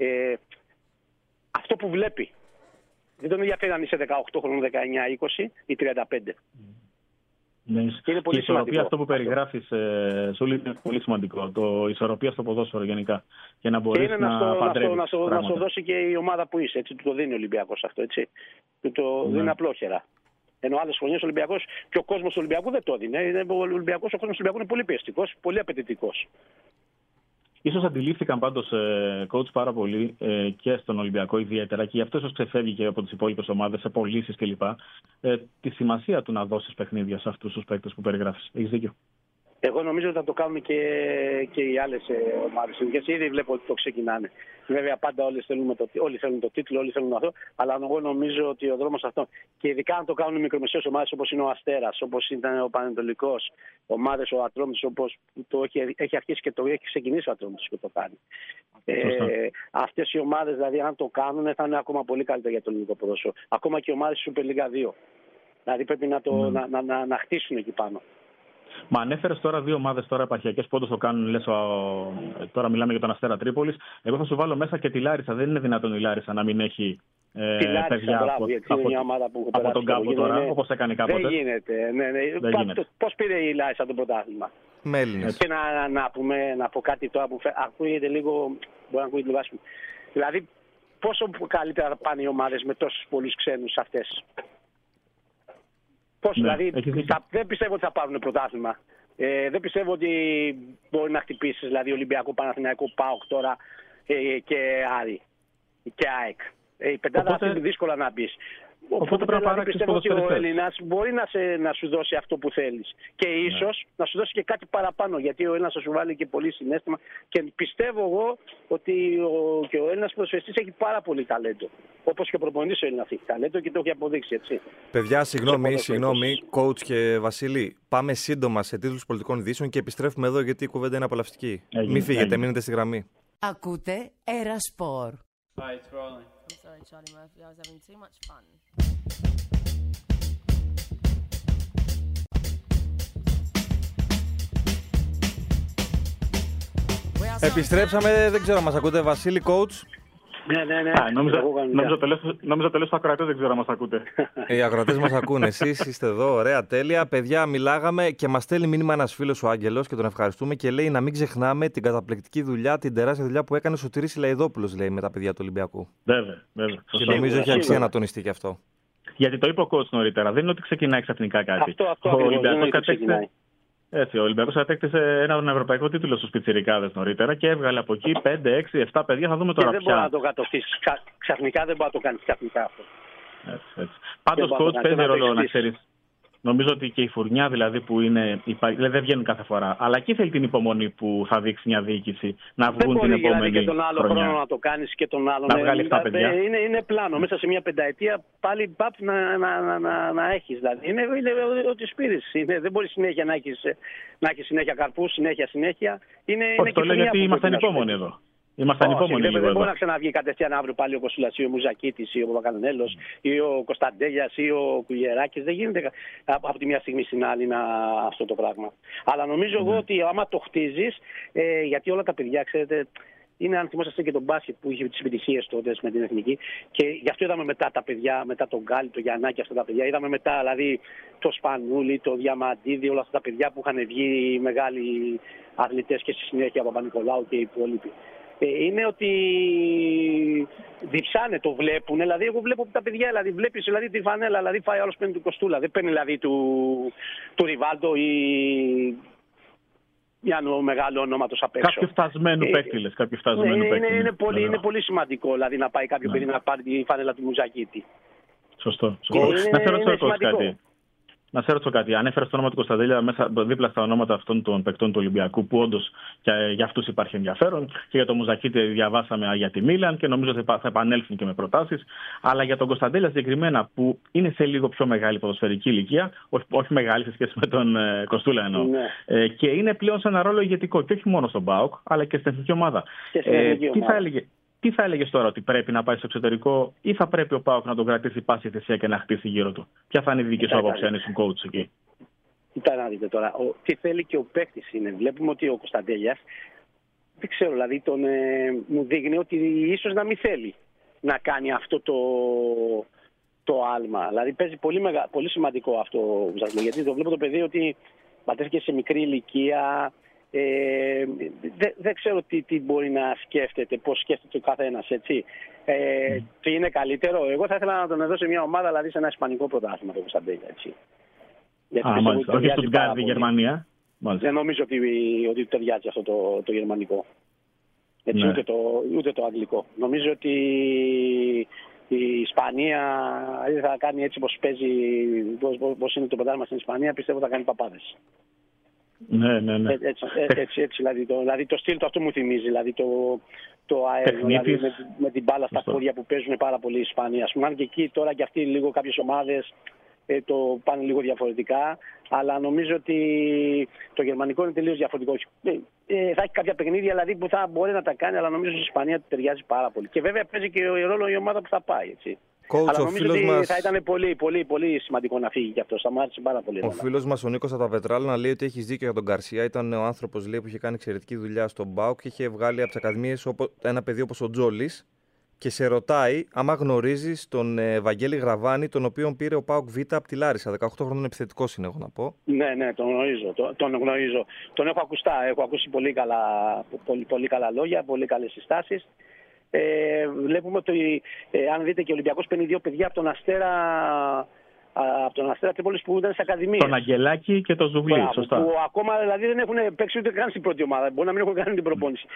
Speaker 4: Αυτό που βλέπει. Δεν τον ενδιαφέρει αν είσαι 18 χρόνων, 19, 20 ή 35.
Speaker 3: Ναι.
Speaker 4: Είναι πολύ
Speaker 3: η ισορροπία
Speaker 4: σημαντικό.
Speaker 3: αυτό που περιγράφεις, Σούλη, είναι πολύ σημαντικό. Η ισορροπία στο ποδόσφαιρο γενικά. Για να μπορείς να παντρεύεις.
Speaker 4: Να σου δώσει και η ομάδα που είσαι. Έτσι, του το δίνει ο Ολυμπιακός αυτό. Έτσι. Του το δίνει απλόχερα. Ενώ άλλες χρονιές ο Ολυμπιακός και ο κόσμος του Ολυμπιακού δεν το δίνει. Ο κόσμος του Ολυμπιακού είναι πολύ πιεστικός, πολύ απαιτητικός.
Speaker 3: Ίσως αντιλήφθηκαν πάντως coach πάρα πολύ και στον Ολυμπιακό ιδιαίτερα και γι' αυτό ίσως ξεφεύγει και από τις υπόλοιπες ομάδες σε πωλήσεις κλπ. Τη σημασία του να δώσεις παιχνίδια σε αυτούς τους παίκτες που περιγράφεις. Έχεις δίκιο.
Speaker 4: Εγώ νομίζω ότι θα το κάνουν και οι άλλες ομάδες. Γιατί ήδη βλέπω ότι το ξεκινάνε. Βέβαια, πάντα όλοι θέλουν το τίτλο, όλοι θέλουν αυτό. Αλλά εγώ νομίζω ότι ο δρόμος αυτό, και ειδικά αν το κάνουν οι μικρομεσαίες ομάδες όπως είναι ο Αστέρας, όπως ήταν ο Πανετολικός, ομάδες, ο Ατρόμητος, όπως το έχει αρχίσει και το έχει ξεκινήσει ο Ατρόμητος και το κάνει. Αυτές οι ομάδες, δηλαδή, αν το κάνουν, θα είναι ακόμα πολύ καλύτερα για το ελληνικό ποδόσφαιρο. Ακόμα και οι ομάδες της Super League 2. Δηλαδή πρέπει να χτίσουν εκεί πάνω.
Speaker 3: Μα ανέφερες τώρα δύο ομάδες επαρχιακές που όντως το κάνουν, λες, τώρα μιλάμε για τον Αστέρα Τρίπολης. Εγώ θα σου βάλω μέσα και τη Λάρισα. Δεν είναι δυνατόν η Λάρισα να μην έχει παιδιά από τον κάμπο τώρα, όπως έκανε κάποτε.
Speaker 4: Δεν γίνεται. Πώς πήρε η Λάρισα το πρωτάθλημα?
Speaker 2: Με Έλληνες.
Speaker 4: Και να πω κάτι τώρα που ακούγεται λίγο, μπορεί να ακούγεται λίγο άσχημο. Δηλαδή, πόσο καλύτερα πάνε οι ομάδες με τόσους πολλούς ξένους αυτές? Πώς, δηλαδή, δεν πιστεύω ότι θα πάρουν πρωτάθλημα. Δεν πιστεύω ότι μπορεί να χτυπήσεις, δηλαδή, Ολυμπιακό, Παναθηναϊκό, ΠΑΟΚ τώρα και Άρη και ΑΕΚ. Η πεντάδα είναι δύσκολα να μπεις. Οπότε δηλαδή, πιστεύω ότι ο Έλληνας μπορεί να σου δώσει αυτό που θέλεις. Και ίσως να σου δώσει και κάτι παραπάνω. Γιατί ο Έλληνας θα σου βάλει και πολύ συναίσθημα. Και πιστεύω εγώ ότι και ο Έλληνας ποδοσφαιριστής έχει πάρα πολύ ταλέντο. Όπως και ο προπονητής ο Έλληνας έχει ταλέντο και το έχει αποδείξει, έτσι.
Speaker 2: Παιδιά, συγγνώμη, coach και Βασίλη. Πάμε σύντομα σε τίτλους πολιτικών ειδήσεων και επιστρέφουμε εδώ γιατί η κουβέντα είναι απολαυστική. Μην φύγετε, μείνετε στη γραμμή.
Speaker 5: Ακούτε Era Sport.
Speaker 6: Hi, it's rolling.
Speaker 5: I'm sorry, Charlie Murphy. I was having too much fun.
Speaker 2: Επιστρέψαμε, δεν ξέρω, μας ακούτε, Βασίλη, coach?
Speaker 4: Ναι.
Speaker 3: Νόμιζα τελείως το ακροατές, δεν ξέρω αν μας ακούτε.
Speaker 2: Οι ακροατές μας ακούνε. Εσείς είστε εδώ, ωραία, τέλεια. Παιδιά, μιλάγαμε και μας στέλνει μήνυμα ένας φίλος, ο Άγγελος, και τον ευχαριστούμε και λέει να μην ξεχνάμε την καταπληκτική δουλειά, την τεράστια δουλειά που έκανε ο Σωτήρης Ηλαϊδόπουλος, λέει, με τα παιδιά του Ολυμπιακού.
Speaker 3: Βέβαια.
Speaker 2: Και νομίζω έχει αξία να τονιστεί και αυτό.
Speaker 3: Γιατί το είπε ο coach νωρίτερα, δεν είναι ότι ξεκινάει ξαφνικά κάτι.
Speaker 4: Αυτό ο Ολυμπιακός ξεκινάει.
Speaker 3: Έτσι, ο Ολυμπιακός κατέκτησε έναν ευρωπαϊκό τίτλο στους πιτσιρικάδες νωρίτερα και έβγαλε από εκεί 5, 6, 7 παιδιά. Θα δούμε τώρα
Speaker 4: δεν μπορεί να το κατοφτήσει. Ξαφνικά δεν μπορεί να το κάνει ξαφνικά αυτό.
Speaker 3: Έτσι. Πάντως, coach, παίζει ρόλο να ξέρεις. Νομίζω ότι και η φουρνιά δηλαδή που είναι. Δεν βγαίνουν κάθε φορά. Αλλά εκεί θέλει την υπομονή που θα δείξει μια διοίκηση να βγουν την επόμενη
Speaker 4: δηλαδή, και τον άλλο
Speaker 3: χρονιά.
Speaker 4: Χρόνο να το κάνεις και τον άλλο.
Speaker 3: Να βγάλει 7 παιδιά.
Speaker 4: Είναι πλάνο. Μέσα σε μια πενταετία πάλι να έχεις. Δηλαδή. Είναι ό,τι σπείρεις. Δεν μπορεί συνέχεια να έχεις συνέχεια καρπούς, συνέχεια. Όχι,
Speaker 3: το λέω γιατί ήμασταν υπόμονοι εδώ. Ήμασταν υπόμονοι λίγο.
Speaker 4: Δεν μπορεί να ξαναβγεί κατευθείαν αύριο πάλι ο Κοσούλας ή ο Μουζακίτης ή ο Παπακανέλος ή ο Κωνσταντέλιας ή ο Κουγεράκης. Δεν γίνεται από τη μια στιγμή στην άλλη αυτό το πράγμα. Αλλά νομίζω εγώ ότι άμα το χτίζεις, γιατί όλα τα παιδιά, ξέρετε, είναι, αν θυμόσαστε και τον μπάσκετ που είχε τις επιτυχίες τότε με την εθνική, και γι' αυτό είδαμε μετά τα παιδιά, μετά τον Γκάλι, τον Γιαννάκη, αυτά τα παιδιά. Είδαμε μετά δηλαδή το Σπανούλη, το Διαμαντίδη, όλα αυτά τα παιδιά που είχαν βγει οι μεγάλοι αθλητές και στη συνέχεια Παπα-Νικολάου και οι υπόλοιποι. Είναι ότι διψάνε, το βλέπουν. Δηλαδή, εγώ βλέπω τα παιδιά, δηλαδή, βλέπεις δηλαδή, τη φανέλα, δηλαδή φάει άλλος παίρνει του Κοστούλα. Δεν παίρνει δηλαδή του Ριβάλντο ή μια μεγάλο ονόματος απ' έξω.
Speaker 3: Κάποιο φτασμένου παίκτη, λες.
Speaker 4: Είναι πολύ σημαντικό δηλαδή, να πάει κάποιο παιδί να πάρει τη φανέλα του Μουζακίτη.
Speaker 3: Σωστό. Να σε ρωτήσω κάτι. Να σε ρωτήσω κάτι. Ανέφερε το όνομα του Κωνσταντέλια μέσα δίπλα στα ονόματα αυτών των παικτών του Ολυμπιακού, που όντως για αυτούς υπάρχει ενδιαφέρον. Και για τον Μουζακίτη διαβάσαμε για τη Μίλαν και νομίζω ότι θα επανέλθουν και με προτάσεις. Αλλά για τον Κωνσταντέλια συγκεκριμένα, που είναι σε λίγο πιο μεγάλη ποδοσφαιρική ηλικία, όχι μεγάλη σε σχέση με τον Κωστούλα εννοώ. Ναι. Και είναι πλέον σε ένα ρόλο ηγετικό και όχι μόνο στον ΠΑΟΚ, αλλά και στην εθνική ομάδα. Τι θα έλεγες τώρα, ότι πρέπει να πάει στο εξωτερικό ή θα πρέπει ο ΠΑΟΚ να τον κρατήσει πάση θυσία και να χτίσει γύρω του? Ποια θα είναι η δική σου άποψη αν ήσουν coach εκεί?
Speaker 4: Κοίτα να δείτε τώρα. Τι θέλει και ο παίκτης είναι. Βλέπουμε ότι ο Κωνσταντέλιας, δεν ξέρω, δηλαδή μου δείχνει ότι ίσως να μην θέλει να κάνει αυτό το άλμα. Δηλαδή παίζει πολύ σημαντικό αυτό, γιατί το βλέπω το παιδί ότι πατέθηκε σε μικρή ηλικία. Δεν ξέρω τι μπορεί να σκέφτεται, πώς σκέφτεται ο καθένας, έτσι. Τι είναι καλύτερο? Εγώ θα ήθελα να τον δώσω σε μια ομάδα, δηλαδή σε ένα ισπανικό πρωτάθλημα, το Κωνσταντέλια, έτσι.
Speaker 3: Μάλιστα. Όχι στον Γκάρδη, Γερμανία.
Speaker 4: Δεν νομίζω ότι ταιριάζει αυτό το γερμανικό. Έτσι, ναι. Ούτε το αγγλικό. Νομίζω ότι η Ισπανία θα κάνει έτσι όπως παίζει, πώς είναι το πρωτάθλημα στην Ισπανία, πιστεύω θα κάνει παπάδες.
Speaker 3: Ναι.
Speaker 4: Έτσι δηλαδή το στυλ του αυτό μου θυμίζει, δηλαδή το αέριο, δηλαδή με την μπάλα στα πόδια που παίζουν πάρα πολύ οι Ισπανοί. Ας πούμε, αν και εκεί τώρα και αυτοί λίγο κάποιες ομάδες το πάνε λίγο διαφορετικά, αλλά νομίζω ότι το γερμανικό είναι τελείως διαφορετικό. Θα έχει κάποια παιχνίδια δηλαδή που θα μπορεί να τα κάνει, αλλά νομίζω ότι η Ισπανία ταιριάζει πάρα πολύ. Και βέβαια παίζει και ρόλο η ομάδα που θα πάει, έτσι.
Speaker 2: Coach,
Speaker 4: αλλά νομίζω ότι θα ήταν πολύ σημαντικό να φύγει και αυτό. Θα μου άρεσε πάρα πολύ.
Speaker 2: Ο φίλος μας ο Νίκος από τα Πετράλαινα λέει ότι έχει δίκιο για τον Γκαρσία. Ήταν ο άνθρωπος που είχε κάνει εξαιρετική δουλειά στον ΠΑΟΚ και είχε βγάλει από τις ακαδημίες ένα παιδί όπως ο Τζόλης. Και σε ρωτάει άμα γνωρίζεις τον Βαγγέλη Γραβάνη, τον οποίον πήρε ο ΠΑΟΚ Β από τη Λάρισα. 18 χρόνων επιθετικός είναι, έχω να πω.
Speaker 4: Ναι, τον γνωρίζω. Τον έχω ακουστά. Έχω ακούσει πολύ καλά λόγια, πολύ καλές συστάσεις. Βλέπουμε ότι αν δείτε και ο Ολυμπιακός παίρνει δύο παιδιά από τον Αστέρα Τρίπολης που ήταν σε ακαδημίες.
Speaker 3: Τον Αγγελάκη και τον Ζουγλή, σωστά.
Speaker 4: Που ακόμα δηλαδή δεν έχουν παίξει ούτε καν στην πρώτη ομάδα. Μπορεί να μην έχουν κάνει την προπόνηση.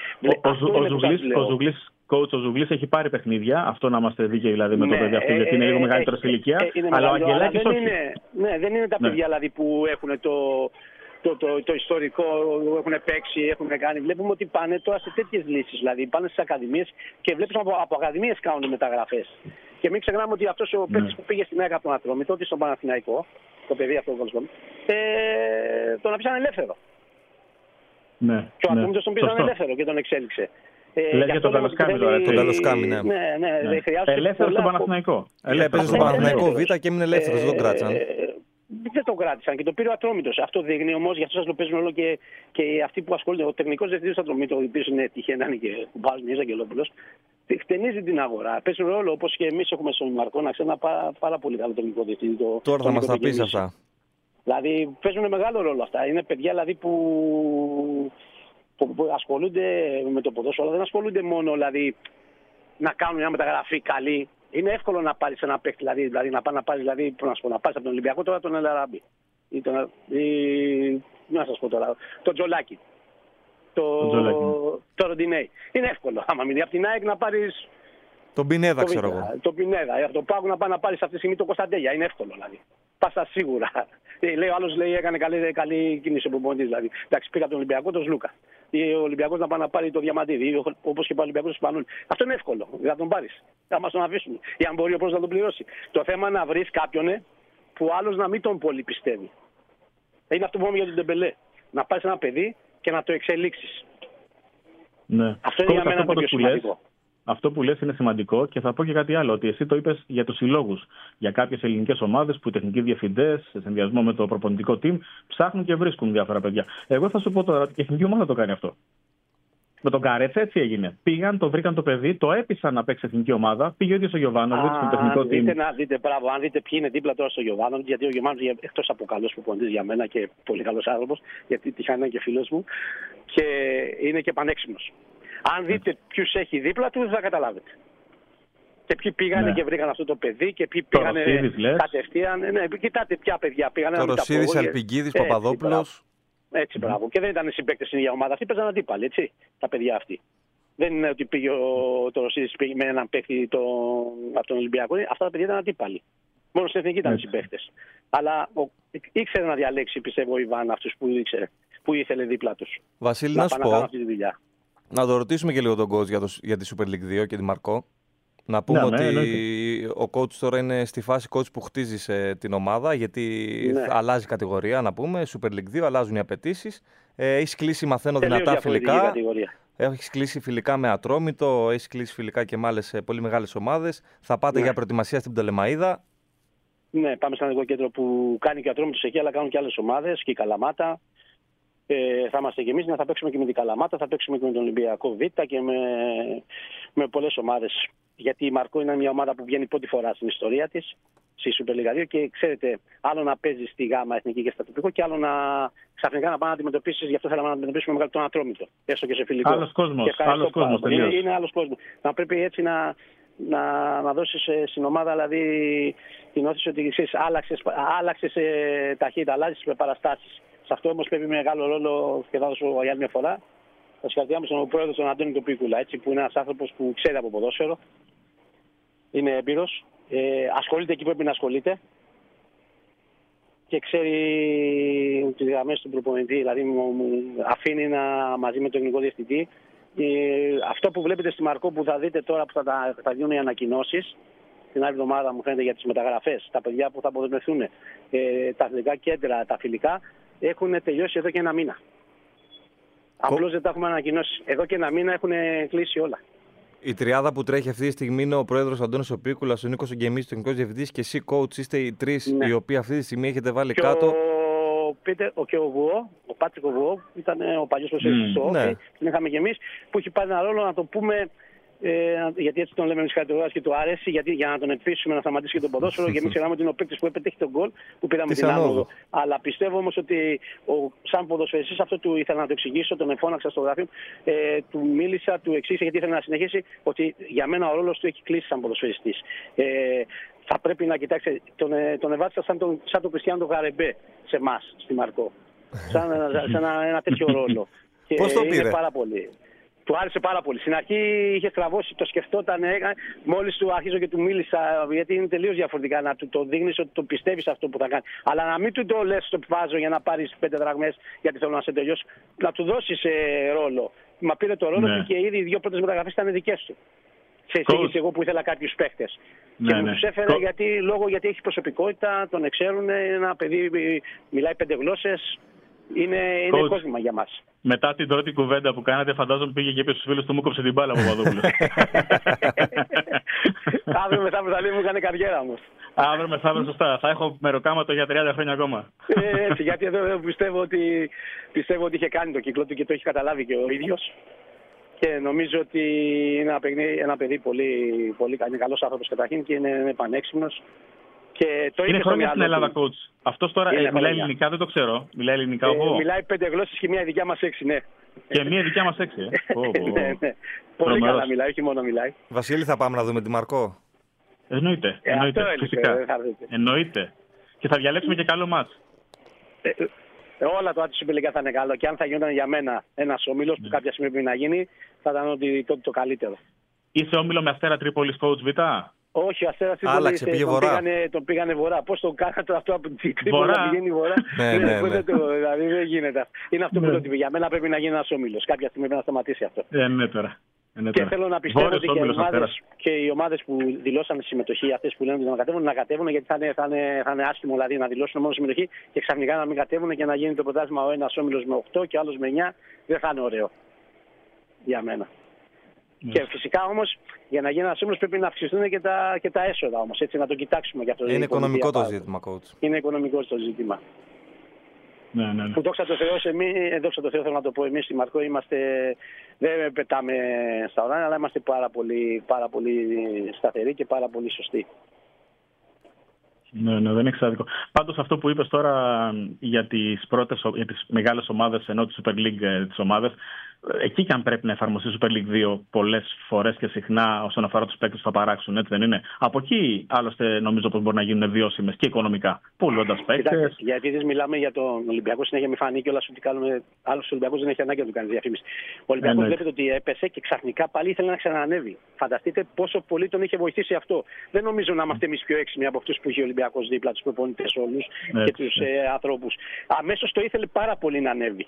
Speaker 3: Ο Ζουγλής έχει πάρει παιχνίδια. Αυτό να είμαστε δίκαιοι δηλαδή με το παιδί αυτό, γιατί είναι λίγο μεγαλύτερο σε ηλικία. Αλλά ο Αγγελάκης όχι.
Speaker 4: Δεν είναι τα παιδιά δηλαδή που έχουν το ιστορικό, έχουν παίξει, έχουν κάνει. Βλέπουμε ότι πάνε τώρα σε τέτοιες λύσεις. Δηλαδή πάνε στις ακαδημίες και βλέπεις από ακαδημίες κάνουν μεταγραφές. Και μην ξεχνάμε ότι αυτός ο παίκτης που πήγε στην ΑΕΚ από τον Ατρόμητο, ότι στον Παναθηναϊκό, το παιδί αυτό τον αφήσαν ελεύθερο.
Speaker 3: Ναι.
Speaker 4: Και ο Ατρόμητος τον πήραν ελεύθερο και τον εξέλιξε.
Speaker 3: Λέγε τον Καλοσκάμι τώρα.
Speaker 2: Τον Καλοσκάμι, ναι.
Speaker 3: Ελεύθερο στον Παναθηναϊκό.
Speaker 2: Έπαιζε στον Παναθηναϊκό Β και έμεινε ελεύθερος, δεν τον κράτησαν.
Speaker 4: Δεν τον κράτησαν και το πήρε ο Ατρόμητος. Αυτό δείχνει όμως, γι' αυτό σας το παίζουν όλο και αυτοί που ασχολούνται. Ο τεχνικός διευθυντής του Ατρόμητο, ο οποίος είναι τυχαία να είναι και ο Μπάζος Αγγελόπουλος, χτενίζει την αγορά. Παίζουν ρόλο όπως και εμείς έχουμε στον Μαρκό, να ξέρει ένα πάρα πολύ καλό τεχνικό διευθυντή.
Speaker 2: Τώρα θα μας τα πεις αυτά.
Speaker 4: Δηλαδή παίζουν μεγάλο ρόλο αυτά. Είναι παιδιά δηλαδή που ασχολούνται με το ποδόσφαιρο, αλλά δεν ασχολούνται μόνο δηλαδή να κάνουν μια μεταγραφή καλή. Είναι εύκολο να πάρεις ένα παίκτη, δηλαδή να πάρεις από τον Ολυμπιακό τώρα τον Ελαραμπή. Να σας πω τώρα, τον Τζολάκη. Το Ροντινέι. Είναι εύκολο. Άμα μην από την ΑΕΚ να πάρεις.
Speaker 2: Τον Πινέδα, ξέρω εγώ.
Speaker 4: Τον Πινέδα. Από τον Πάγου να πάρεις αυτή τη στιγμή τον Κωνσταντέλια. Είναι εύκολο δηλαδή. Πάσα σίγουρα. Λέει ο άλλος έκανε καλή κίνηση ο προπονητής. Δηλαδή. Εντάξει, πήγα τον Ολυμπιακό, τον Σλούκα. Ή ο Ολυμπιακός να πάει να πάρει το Διαμαντίδη, όπως και πάει ο Ολυμπιακός του Σπανούλη. Αυτό είναι εύκολο. Να τον πάρεις. Θα μας τον αφήσουν. Ή αν μπορεί ο πρώτος να τον πληρώσει. Το θέμα είναι να βρεις κάποιον που άλλος να μην τον πολύ πιστεύει. Είναι αυτό που είπαμε για τον Ντεμπελέ. Να πάρεις ένα παιδί και να το εξελίξεις.
Speaker 3: Ναι.
Speaker 4: Αυτό είναι για μένα το πιο σημαντικό.
Speaker 3: Αυτό που λες είναι σημαντικό και θα πω και κάτι άλλο. Ότι εσύ το είπες για τους συλλόγους. Για κάποιες ελληνικές ομάδες που οι τεχνικοί διευθυντές, σε συνδυασμό με το προπονητικό team, ψάχνουν και βρίσκουν διάφορα παιδιά. Εγώ θα σου πω τώρα ότι η εθνική ομάδα το κάνει αυτό. Με τον Καρέτσα έτσι έγινε. Πήγαν, το βρήκαν το παιδί, το έπεισαν να παίξει εθνική ομάδα. Πήγε ο ίδιος ο Γιωβάνοβιτς στο τεχνικό team.
Speaker 4: Αν δείτε ποιοι είναι δίπλα τώρα στο Γιωβάνοβιτς, γιατί ο Γιωβάνοβιτς εκτός από καλός προπονητής για μένα και πολύ καλός άνθρωπος, γιατί τυχαία είναι και φίλος μου, και είναι και πανέξυπνος. Αν δείτε ποιους έχει δίπλα του, θα καταλάβετε. Και ποιοι πήγανε και βρήκαν αυτό το παιδί και ποιοι πήγανε κατευθείαν. Ναι, κοιτάτε ποια παιδιά πήγανε.
Speaker 2: Το Ρωσίδης, Αλπιγκίδης, Παπαδόπουλος.
Speaker 4: Έτσι, μπράβο. Και δεν ήταν συμπαίκτες στην ίδια ομάδα. Αυτοί παίζαν αντίπαλοι, έτσι, τα παιδιά αυτοί. Δεν είναι ότι πήγε το Ρωσίδης με έναν παίκτη από τον Ολυμπιακό. Αυτά τα παιδιά ήταν αντίπαλοι. Μόνο στην εθνική ήταν οι συμπαίχτες. Αλλά ήξερε να διαλέξει, πιστεύω, ο Ιβάν αυτούς που ήθελε δίπλα τους.
Speaker 2: Βασίλη, να σου πω, να το ρωτήσουμε και λίγο τον coach για τη Super League 2 και τη Μαρκό. Να πούμε ότι ο coach τώρα είναι στη φάση coach που χτίζει την ομάδα, γιατί αλλάζει κατηγορία, να πούμε. Super League 2, αλλάζουν οι απαιτήσεις. Έχει κλείσει, μαθαίνω, δυνατά φιλικά. Έχει κλείσει φιλικά με Ατρόμητο, έχει κλείσει φιλικά και με άλλες πολύ μεγάλες ομάδες. Θα πάτε για προετοιμασία στην Πτολεμαΐδα.
Speaker 4: Ναι, πάμε σε ένα ειδικό κέντρο που κάνει και ο Ατρόμητος εκεί, αλλά κάνουν και άλλες ομάδες και η Καλαμάτα. Θα είμαστε και εμείς, θα παίξουμε και με την Καλαμάτα, θα παίξουμε και με τον Ολυμπιακό Β και με πολλές ομάδες. Γιατί η Μαρκό είναι μια ομάδα που βγαίνει πρώτη φορά στην ιστορία της, στη Super League 2, και ξέρετε, άλλο να παίζει στη ΓΑΜΑ εθνική και στα τοπικό και άλλο να ξαφνικά να πάει να αντιμετωπίσει. Γι' αυτό θέλαμε να αντιμετωπίσουμε μεγάλο τον Ατρόμητο, έστω και σε φιλικό.
Speaker 3: Άλλος κόσμος.
Speaker 4: Είναι άλλος κόσμος. Να πρέπει έτσι να δώσεις στην ομάδα, δηλαδή, την όθηση ότι άλλαξες ταχύτητα, αλλάζεις με παραστάσεις. Σε αυτό όμως παίζει μεγάλο ρόλο, και θα δώσω για άλλη μια φορά, τα συγχαρητήρια μου στον πρόεδρο τον Αντώνη τον Πίκουλα, που είναι ένας άνθρωπος που ξέρει από ποδόσφαιρο, είναι έμπειρος, ασχολείται εκεί που πρέπει να ασχολείται και ξέρει τις γραμμές του προπονητή, δηλαδή μου αφήνει μαζί με τον τεχνικό διευθυντή. Αυτό που βλέπετε στη Μαρκό που θα δείτε τώρα που θα γίνουν οι ανακοινώσεις, την άλλη εβδομάδα μου φαίνεται για τις μεταγραφές, τα παιδιά που θα αποδεσμευθούν, τα αθλητικά κέντρα, τα φιλικά, έχουν τελειώσει εδώ και ένα μήνα. Απλώς δεν τα έχουμε ανακοινώσει. Εδώ και ένα μήνα έχουν κλείσει όλα.
Speaker 2: Η τριάδα που τρέχει αυτή τη στιγμή είναι ο πρόεδρος Αντώνης Οπίκουλας, ο Νίκος Ογκεμής, ο τεχνικός διευθυντής, και εσύ, coach, είστε οι τρεις οι οποίοι αυτή τη στιγμή έχετε βάλει και κάτω.
Speaker 4: Και ο Βουό, ο Πάτρικ Βουό, ήταν ο παλιός προσφυγής του Όφη, την είχαμε και εμείς, που έχει πάρει ένα ρόλο, να το πούμε, γιατί έτσι τον λέμε εμείς κατηγοράς και του άρεσε, γιατί για να τον εκπίσουμε να σταματήσει και τον ποδόσφαιρο, και εμείς ξέραμε ότι είναι ο παίκτης που έπετυχε τον γκολ που πήραμε την άνοδο. Αλλά πιστεύω όμως ότι σαν ποδοσφαιριστής, αυτό του ήθελα να το εξηγήσω, τον εφώναξα στο γραφείο, του μίλησα, του εξήγησα γιατί ήθελα να συνεχίσει, ότι για μένα ο ρόλος του έχει κλείσει σαν ποδοσφαιριστής. Θα πρέπει να κοιτάξετε, τον ευάτησα σαν τον Κριστιάνο Γαρεμπέ σε εμάς, στη Μαρκό. Σαν ένα τέτοιο ρόλο.
Speaker 2: Πώς το πήρε?
Speaker 4: Πάρα πολύ. Του άρεσε πάρα πολύ. Στην αρχή είχε στραβώσει, το σκεφτόταν, μόλις του αρχίζω και του μίλησα, γιατί είναι τελείως διαφορετικά να του το δείχνεις ότι το πιστεύεις αυτό που θα κάνει. Αλλά να μην του το λες στο βάζω για να πάρεις 5 δραχμές, γιατί θέλω να σε τελειώσω, να του δώσεις ρόλο. Μα πήρε το ρόλο του και ήδη οι 2 πρώτες μεταγραφές ήταν δικές του. Σε εισήγηση εγώ που ήθελα κάποιους παίχτες. Και μου τους έφερε γιατί έχει προσωπικότητα, τον εξέρουν, ένα παιδί μιλάει 5 γλώσσες. Είναι κόσμημα για μας.
Speaker 3: Μετά την πρώτη κουβέντα που κάνατε, φαντάζομαι πήγε και είπε στους φίλους του, μου κόψε την μπάλα από Παπαδόπουλος.
Speaker 4: Αύριο μεθαύριο θα λέει μου έκανε καριέρα όμως.
Speaker 3: Αύριο μεθαύριο, σωστά. Θα έχω μεροκάματο για 30 χρόνια ακόμα.
Speaker 4: Έτσι, γιατί εδώ πιστεύω ότι είχε κάνει το κύκλο του και το έχει καταλάβει και ο ίδιος. Και νομίζω ότι είναι ένα παιδί πολύ καλός άνθρωπος καταρχήν και είναι πανέξυπνος.
Speaker 3: Είναι χρόνια στην Ελλάδα, coach. Αυτός τώρα μιλάει ελληνικά, δεν το ξέρω. Μιλάει ελληνικά εγώ.
Speaker 4: Μιλάει 5 γλώσσες και μία δικιά μας 6, ναι.
Speaker 3: Και μία δικιά μας 6,
Speaker 4: ναι. Πολύ καλά μιλάει, όχι μόνο μιλάει.
Speaker 2: Βασίλη, θα πάμε να δούμε τη Μαρκό.
Speaker 3: Εννοείται. Εννοείται. Και θα διαλέξουμε και καλό μάτς.
Speaker 4: Όλα το Super League θα είναι καλό. Και αν θα γινόταν για μένα ένας όμιλος που κάποια στιγμή πρέπει να γίνει, θα ήταν ότι τότε το καλύτερο.
Speaker 3: Είσαι όμιλο με Αστέρα Τρίπολης, coach Β?
Speaker 4: Όχι, ο Αστέρας Τρίπολης τον πήγανε βορρά. Πώς τον κάνατε αυτό από την Τρίπολη να πηγαίνει βορρά? Δηλαδή δεν γίνεται. Είναι αυτό που το ότι για μένα πρέπει να γίνει ένας όμιλος. Κάποια στιγμή πρέπει να σταματήσει αυτό.
Speaker 3: Ναι, τώρα.
Speaker 4: Και θέλω να πιστεύω ότι και οι ομάδες που δηλώσαν συμμετοχή, αυτές που λένε ότι να κατέβουν, γιατί θα είναι άσχημο δηλαδή να δηλώσουν μόνο συμμετοχή και ξαφνικά να μην κατέβουν και να γίνει το πρωτάθλημα ο ένας όμιλος με 8 και ο άλλος με 9. Δεν θα είναι ωραίο για μένα. Και φυσικά όμως για να γίνει ένας όμιλος πρέπει να αυξηθούν και τα έσοδα όμως. Έτσι να το κοιτάξουμε για αυτό.
Speaker 2: Είναι οικονομικό το ζήτημα, coach.
Speaker 4: Είναι οικονομικό το ζήτημα.
Speaker 3: Ναι.
Speaker 4: Που δόξα τω Θεώ, θέλω να το πω, εμείς στη Μαρκό δεν πετάμε στα ουράνια, αλλά είμαστε πάρα πολύ σταθεροί και πάρα πολύ σωστοί.
Speaker 3: Ναι, δεν είναι εξάδικο. Πάντως αυτό που είπες τώρα για τις μεγάλες ομάδες, ενώ τη Super League τις ομάδες, εκεί και αν πρέπει να εφαρμοστεί η Super League 2 πολλές φορές και συχνά όσον αφορά τους παίκτες που θα παράξουν, έτσι δεν είναι? Από εκεί άλλωστε νομίζω πως μπορεί να γίνουν βιώσιμες και οικονομικά, πουλώντας παίκτες.
Speaker 4: Γιατί μιλάμε για τον Ολυμπιακό, συνέχεια με φανεί κιόλας ότι κάνουμε. Άλλος Ολυμπιακός δεν έχει ανάγκη να του κάνει διαφήμιση. Ο Ολυμπιακός βλέπετε ότι έπεσε και ξαφνικά πάλι ήθελε να ξανανεύει. Φανταστείτε πόσο πολύ τον είχε βοηθήσει αυτό. Δεν νομίζω να είμαστε εμείς πιο έξυπνοι από αυτούς που είχε ο Ολυμπιακός δίπλα, τους προπονητές όλους και τους ανθρώπους. Αμέσως το ήθελε πάρα πολύ να ανέβει.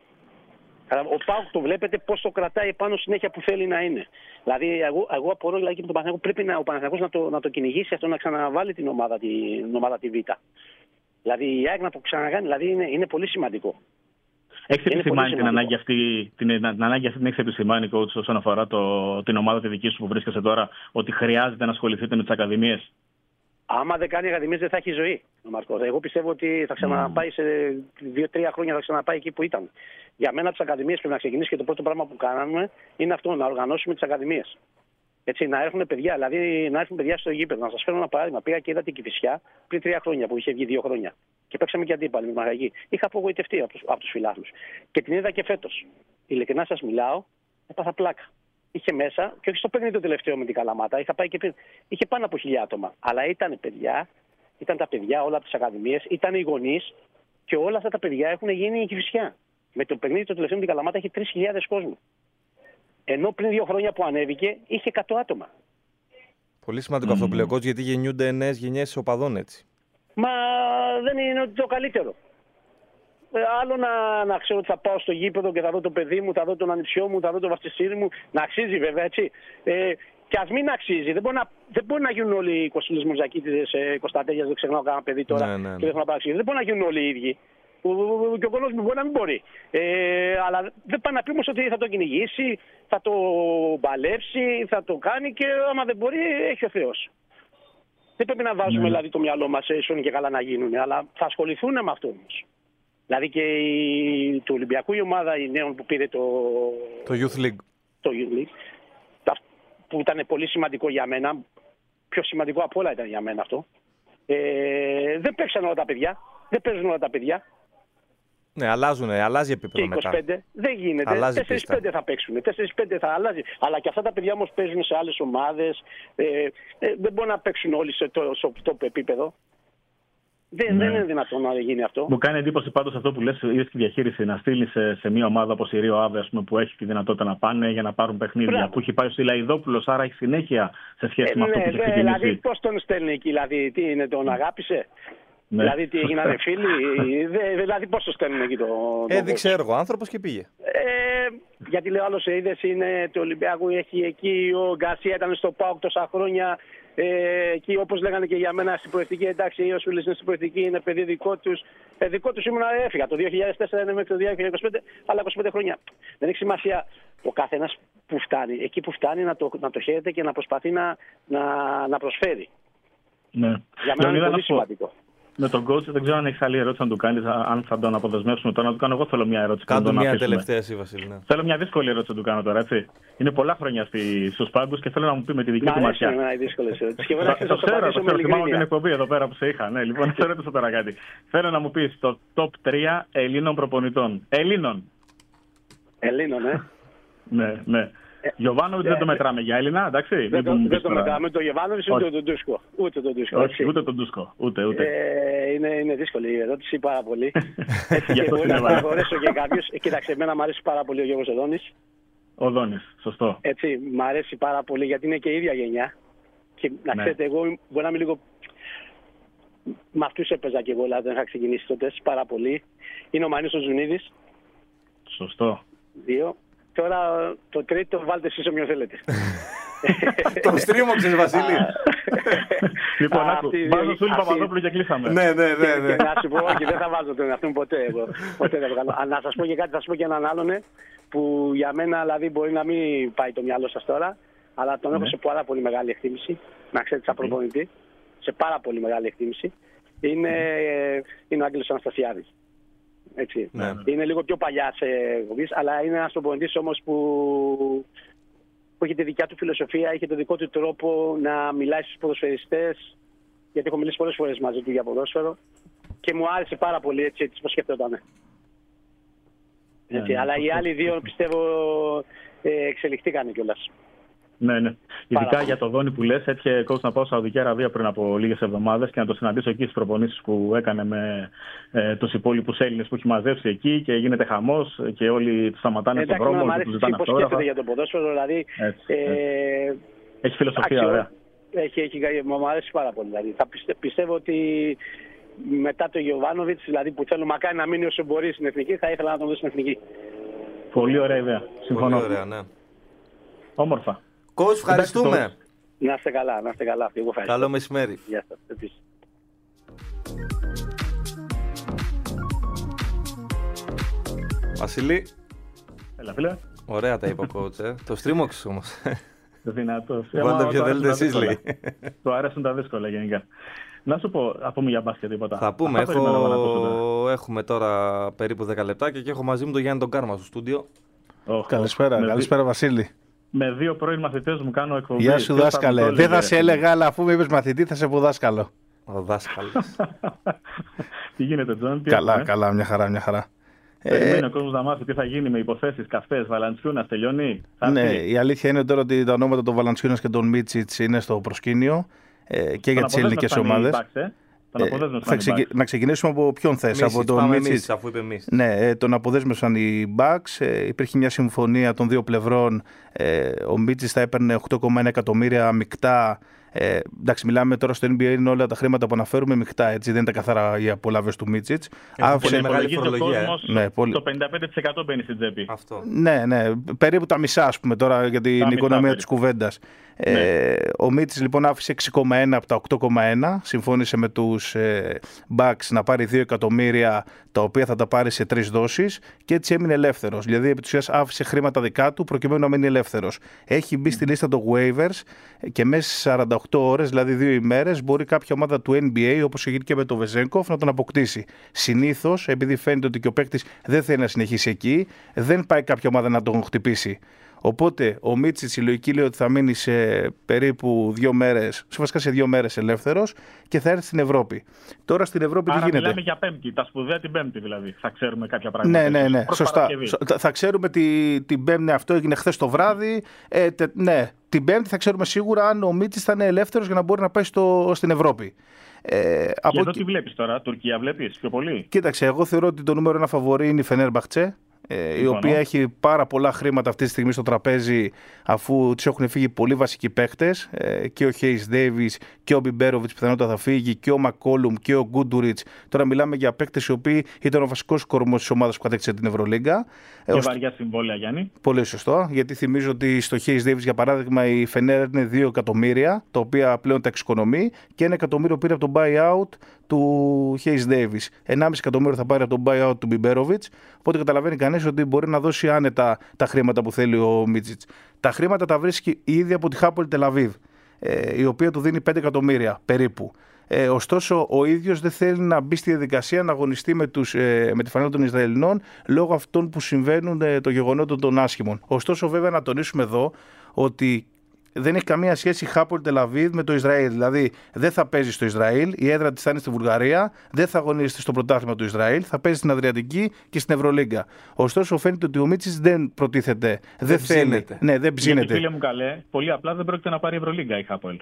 Speaker 4: Ο ΠΑΟΚ το βλέπετε πώς το κρατάει πάνω συνέχεια που θέλει να είναι. Δηλαδή, εγώ απορώ δηλαδή, και με τον Παναθηναϊκό πρέπει ο Παναθηναϊκός να το κυνηγήσει αυτό, να ξαναβάλει την ομάδα τη Β. Δηλαδή, η ΑΕΚ να το ξανακάνει, δηλαδή είναι πολύ σημαντικό.
Speaker 3: Έχεις επισημάνει την ανάγκη αυτή, την έχεις επισημάνει, coach, όσον αφορά την ομάδα τη δική σου που βρίσκεσαι τώρα, ότι χρειάζεται να ασχοληθείτε με τις ακαδημίες?
Speaker 4: Άμα δεν κάνει ακαδημίες δεν θα έχει ζωή ο Μαρκός. Εγώ πιστεύω ότι θα ξαναπάει σε 2-3 χρόνια, θα ξαναπάει εκεί που ήταν. Για μένα τις ακαδημίες πρέπει να ξεκινήσει και το πρώτο πράγμα που κάναμε είναι αυτό, να οργανώσουμε τις ακαδημίες. Έτσι, να έρθουν παιδιά, δηλαδή να έρθουν παιδιά στο γήπεδο. Να σας φέρω ένα παράδειγμα. Πήγα και είδα την Κηφισιά πριν 3 χρόνια που είχε βγει 2 χρόνια. Και παίξαμε και αντίπαλοι με Μαγαγή. Είχα απογοητευτεί από τους φιλάθλους. Και την είδα και φέτος. Ειλικρινά σας μιλάω, έπαθα πλάκα. Είχε μέσα, και όχι στο παιχνίδι το τελευταίο με την Καλαμάτα, είχα πάει και πριν. Είχε πάνω από 1.000 άτομα. Αλλά ήταν παιδιά, ήταν τα παιδιά όλα από τις ακαδημίες, ήταν οι γονείς και όλα αυτά τα παιδιά έχουν γίνει η Κηφισιά. Με το παιχνίδι το τελευταίο με την Καλαμάτα είχε 3.000 κόσμο. Ενώ πριν 2 χρόνια που ανέβηκε είχε 100 άτομα.
Speaker 2: Πολύ σημαντικό αυτό που λέει ο coach, γιατί γεννιούνται νέες γενιές οπαδών έτσι.
Speaker 4: Μα δεν είναι το καλύτερο. Άλλο να ξέρω ότι θα πάω στο γήπεδο και θα δω το παιδί μου, θα δω τον ανιψιό μου, θα δω το βασιστήρι μου. Να αξίζει βέβαια, έτσι. Και ας μην αξίζει. Δεν μπορεί να γίνουν όλοι οι Κωνσταντίνες Μουρζακίτιδες, Κωνσταντέλιας, δεν ξεχνάω κανένα παιδί τώρα.
Speaker 2: Ναι.
Speaker 4: Και δεν να παραξηγεί. Δεν μπορεί να γίνουν όλοι οι ίδιοι. Και ο κόσμος μου μπορεί να μην μπορεί. Αλλά δεν πάει να πει όμως ότι θα το κυνηγήσει, θα το μπαλέψει, θα το κάνει και άμα δεν μπορεί, έχει ο Θεός. Δεν πρέπει να βάζουμε δηλαδή το μυαλό μας ίσον και καλά να γίνουν, αλλά θα ασχοληθούν με αυτό όμως. Δηλαδή και του Ολυμπιακού η ομάδα η νέων που πήρε το
Speaker 2: Youth League.
Speaker 4: Το Youth League, που ήταν πολύ σημαντικό για μένα, πιο σημαντικό από όλα ήταν για μένα αυτό. Δεν παίξαν όλα τα παιδιά, δεν παίζουν όλα τα παιδιά.
Speaker 2: Ναι, αλλάζει επίπεδο
Speaker 4: και 25,
Speaker 2: μετά.
Speaker 4: δεν γίνεται. 4-5 θα παίξουν, 4-5 θα αλλάζει. Αλλά και αυτά τα παιδιά όμως παίζουν σε άλλες ομάδες. Δεν μπορούν να παίξουν όλοι σε top επίπεδο. Δεν είναι δυνατόν να γίνει αυτό.
Speaker 3: Μου κάνει εντύπωση πάντως αυτό που λες, είδες τη διαχείριση, να στείλει σε μια ομάδα όπως η Ρίο Άβε, που έχει τη δυνατότητα να πάνε για να πάρουν παιχνίδια. Που έχει πάει ο Σιλαϊδόπουλος, άρα έχει συνέχεια σε σχέση με αυτό που έχει ξεκινήσει.
Speaker 4: Δηλαδή, πώς τον στέλνει εκεί, δηλαδή, τι είναι, τον αγάπησε. Ναι. Δηλαδή, τι έγιναν φίλοι, δηλαδή, πώς το στέλνουν εκεί
Speaker 2: έδειξε έργο άνθρωπος και πήγε.
Speaker 4: Γιατί λέω άλλος, είδες, είναι του Ολυμπιακού, έχει εκεί, ο Γκαρσία ήταν στο ΠΑΟΚ τόσα χρόνια. Εκεί όπως λέγανε και για μένα στην προευτική, εντάξει, ο Σούλης είναι στην προευτική, είναι παιδί δικό τους. Δικό τους ήμουν, έφυγα. Το 2004 είναι μέχρι το 2025, αλλά 25 χρόνια. Δεν έχει σημασία ο καθένας που φτάνει. Εκεί που φτάνει να το χαίρεται και να προσπαθεί να προσφέρει.
Speaker 3: Ναι.
Speaker 4: Για μένα είναι πολύ σημαντικό.
Speaker 3: Με τον coach δεν ξέρω αν έχει άλλη ερώτηση να του κάνει, αν θα τον αποδεσμεύσουμε τώρα. Να του κάνω εγώ, θέλω μια ερώτηση.
Speaker 2: Κάντο μια τελευταία εσύ, Βασίλη. Ναι.
Speaker 3: Θέλω μια δύσκολη ερώτηση να του κάνω τώρα, έτσι. Είναι πολλά χρόνια στους πάγκους και θέλω να μου πει με τη δική του ματιά.
Speaker 4: Είναι δύσκολη ερώτηση.
Speaker 3: Το ξέρω, θυμάμαι την εκπομπή εδώ πέρα που σε είχα. Ναι, λοιπόν, θα ρωτήσω τώρα κάτι. Θέλω να μου πει το top 3 Ελλήνων προπονητών. Ελλήνων, ναι. Γιοβάνοβιτς δεν το μετράμε για Έλληνα, εντάξει.
Speaker 4: Δεν το μετράμε το Γιοβάνοβιτς ούτε τον Ντούσκο.
Speaker 3: Όχι, ούτε τον Ντούσκο. Ούτε.
Speaker 4: Είναι δύσκολη η ερώτηση πάρα πολύ. Και μπορεί να παραχωρήσω και κάποιους. Κοίταξε, εμένα μου αρέσει πάρα πολύ ο Γιώργος Οδόνης.
Speaker 3: Οδόνης, σωστό.
Speaker 4: Έτσι, μου αρέσει πάρα πολύ γιατί είναι και η ίδια γενιά. Και να ξέρετε, εγώ μπορεί να είμαι λίγο. Με αυτούς έπαιζα και εγώ, δηλαδή δεν είχα ξεκινήσει τότε πάρα πολύ. Είναι ο Μανίος ο Ζουνίδης.
Speaker 3: Σωστό.
Speaker 4: 2. Τώρα το τρίτο βάλτε εσείς όποιον θέλετε.
Speaker 2: Τον στρίμωξες, Βασίλη.
Speaker 3: Λοιπόν, βάζω Σούλη Παπαδόπουλο και κλείσαμε.
Speaker 2: Ναι.
Speaker 4: Να σου πω, όχι, δεν θα βάζω τον εαυτό μου ποτέ εγώ. Ποτέ δεν το κάνω. Να σας πω και κάτι, θα σας πω και έναν άλλον που για μένα δηλαδή μπορεί να μην πάει το μυαλό σας τώρα, αλλά τον έχω σε πάρα πολύ μεγάλη εκτίμηση. Να ξέρετε, σαν προπονητή, σε πάρα πολύ μεγάλη εκτίμηση. Είναι ο Άγγελος Αναστασιάδης. Έτσι. Ναι. Είναι λίγο πιο παλιά σε εκπομπής, αλλά είναι ένας προπονητής όμως που έχει τη δικιά του φιλοσοφία, έχει το δικό του τρόπο να μιλάει στους ποδοσφαιριστές, γιατί έχω μιλήσει πολλές φορές μαζί του για ποδόσφαιρο και μου άρεσε πάρα πολύ έτσι πως σκεφτόταν. Έτσι, αλλά οι άλλοι δύο πιστεύω εξελιχθήκαν κιόλας.
Speaker 3: Ναι. Ειδικά για το Δόνι που λες, έτυχε coach να πάω στη Σαουδική Αραβία πριν από λίγες εβδομάδες και να το συναντήσω εκεί στις προπονήσεις που έκανε με τους υπόλοιπους Έλληνες που έχει μαζέψει εκεί και γίνεται χαμός και όλοι τους σταματάνε στον δρόμο και τους ζητάνε αυτόγραφα.
Speaker 4: Πώς σκέφτεται για το ποδόσφαιρο, δηλαδή.
Speaker 3: Έχει φιλοσοφία, ωραία.
Speaker 4: Μου αρέσει πάρα πολύ. Δηλαδή. Πιστεύω ότι μετά το Γιοβάνοβιτς, δηλαδή που θέλω μακάρι να μείνει όσο μπορεί στην εθνική, θα ήθελα να τον δω στην εθνική.
Speaker 3: Πολύ ωραία ιδέα. Συμφωνώ.
Speaker 2: Πολύ ωραία, ναι.
Speaker 3: Όμορφα.
Speaker 2: Coach, ευχαριστούμε.
Speaker 4: Να είστε καλά, να είστε καλά. Εγώ ευχαριστώ.
Speaker 2: Καλό μεσημέρι.
Speaker 4: Γεια σας. Επίσης.
Speaker 2: Βασίλη.
Speaker 3: Έλα, φίλε.
Speaker 2: Ωραία τα είπε ο coach, Το στρίμωξες όμως.
Speaker 3: Δυνατός.
Speaker 2: Βάλτε ποιο θέλετε εσείς, λέει.
Speaker 3: Του αρέσουν τα δύσκολα γενικά. Να σου πω, θα πούμε για μπάσκετ τίποτα.
Speaker 2: Θα πούμε, έχουμε τώρα περίπου 10 λεπτάκια και έχω μαζί μου τον Γιάννη τον Κάρμα στο στούντιο.
Speaker 6: Καλησπέρα Βασίλη.
Speaker 3: Με δύο πρώην μαθητές μου κάνω εκπομπή.
Speaker 6: Γεια σου δάσκαλε. Δεν θα σε έλεγα, αλλά αφού με είπες μαθητή θα σε πω δάσκαλο.
Speaker 2: Ο δάσκαλος.
Speaker 3: Τι γίνεται, Τζον?
Speaker 6: Καλά, μια χαρά.
Speaker 3: Περιμένει ο κόσμος να μάθει τι θα γίνει με υποθέσεις καυτές. Βαλαντσιούνας τελειώνει.
Speaker 6: Ναι, η αλήθεια είναι τώρα ότι τα ονόματα των Βαλαντσιούνας και των Μίτσιτς είναι στο προσκήνιο και για τις ελληνικές ομάδες. Να ξεκινήσουμε από ποιον θες, από τον Μίτσιτς.
Speaker 2: Αφού είπε εμείς.
Speaker 6: Ναι, τον αποδέσμευσαν οι Bucks. Υπήρχε μια συμφωνία των δύο πλευρών. Ο Μίτσιτς θα έπαιρνε 8,1 εκατομμύρια μεικτά. Εντάξει, μιλάμε τώρα στο NBA, είναι όλα τα χρήματα που αναφέρουμε μεικτά, έτσι, δεν είναι τα καθαρά οι απολαύες του Μίτσιτς.
Speaker 2: Πολύ μεγάλη φορολογία.
Speaker 3: Το 55% μπαίνει στην τσέπη.
Speaker 2: Αυτό.
Speaker 6: Ναι, περίπου τα μισά, ας πούμε, τώρα για την οικονομία της κουβέντας. Ο Μίτσιτς λοιπόν άφησε 6,1 από τα 8,1, συμφώνησε με τους Bucks να πάρει 2 εκατομμύρια, τα οποία θα τα πάρει σε 3 δόσεις και έτσι έμεινε ελεύθερος. Δηλαδή επί της ουσίας άφησε χρήματα δικά του προκειμένου να μείνει ελεύθερος. Έχει μπει στη λίστα των waivers και μέσα σε 48 ώρες, δηλαδή 2 ημέρες, μπορεί κάποια ομάδα του NBA, όπως έγινε και με τον Βεζένκοφ, να τον αποκτήσει. Συνήθως, επειδή φαίνεται ότι και ο παίκτης δεν θέλει να συνεχίσει εκεί, δεν πάει κάποια ομάδα να τον χτυπήσει. Οπότε ο Μίτσιτς η λογική λέει ότι θα μείνει σε περίπου 2 μέρες, βασικά σε 2 μέρες ελεύθερος και θα έρθει στην Ευρώπη. Τώρα στην Ευρώπη τι γίνεται?
Speaker 3: Μιλάμε για Πέμπτη, τα σπουδαία την Πέμπτη δηλαδή. Θα ξέρουμε κάποια πράγματα.
Speaker 6: Ναι, σωστά. Θα ξέρουμε την Πέμπτη, αυτό έγινε χθες το βράδυ. Ναι, την Πέμπτη θα ξέρουμε σίγουρα αν ο Μίτσιτς θα είναι ελεύθερος για να μπορεί να πάει στην Ευρώπη.
Speaker 3: Και εδώ τι βλέπεις τώρα, Τουρκία βλέπεις πιο πολύ?
Speaker 6: Κοίταξε, εγώ θεωρώ ότι το νούμερο 1 φαβορί είναι η Φενέρμπαχτσε, η οποία έχει πάρα πολλά χρήματα αυτή τη στιγμή στο τραπέζι, αφού τους έχουν φύγει πολλοί βασικοί παίχτες, και ο Χέις Ντέιβις και ο Μπιμπέροβιτς πιθανότατα θα φύγει και ο Μακόλουμ και ο Γκούντουριτς. Τώρα μιλάμε για παίχτες οι οποίοι ήταν ο βασικός κορμός της ομάδας που κατέκτησε την Ευρωλίγκα.
Speaker 3: Και βαριά συμβόλαια, Γιάννη.
Speaker 6: Πολύ σωστό, γιατί θυμίζω ότι στο Χέις Ντέιβις, για παράδειγμα, η Φενέρ είναι 2 εκατομμύρια, τα οποία πλέον τα εξοικονομεί, και 1 εκατομμύριο πήρε από τον buyout του Χέις Ντέιβις. 1,5 εκατομμύριο θα πάρει από τον buyout του Μπιμπέροβιτς. Οπότε καταλαβαίνει κανείς ότι μπορεί να δώσει άνετα τα χρήματα που θέλει ο Μίτσιτς. Τα χρήματα τα βρίσκει ήδη από τη Χάπολ Τελαβίβ, η οποία του δίνει 5 εκατομμύρια περίπου. Ωστόσο, ο ίδιος δεν θέλει να μπει στη διαδικασία να αγωνιστεί με τη φανέλα των Ισραηλινών λόγω αυτών που συμβαίνουν, των γεγονότων των άσχημων. Ωστόσο, βέβαια, να τονίσουμε εδώ ότι δεν έχει καμία σχέση η Χάπολ Τελαβίβ με το Ισραήλ. Δηλαδή, δεν θα παίζει στο Ισραήλ, η έδρα της θα είναι στη Βουλγαρία, δεν θα αγωνίζεται στο πρωτάθλημα του Ισραήλ, θα παίζει στην Αδριατική και στην Ευρωλίγκα. Ωστόσο, φαίνεται ότι ο Μίτσιτς δεν προτίθεται, δεν θέλει. Ναι, δεν ψήνεται.
Speaker 3: Γιατί, φίλε μου, καλέ, πολύ απλά δεν πρόκειται να πάρει Ευρωλίγκα η Χάπολ.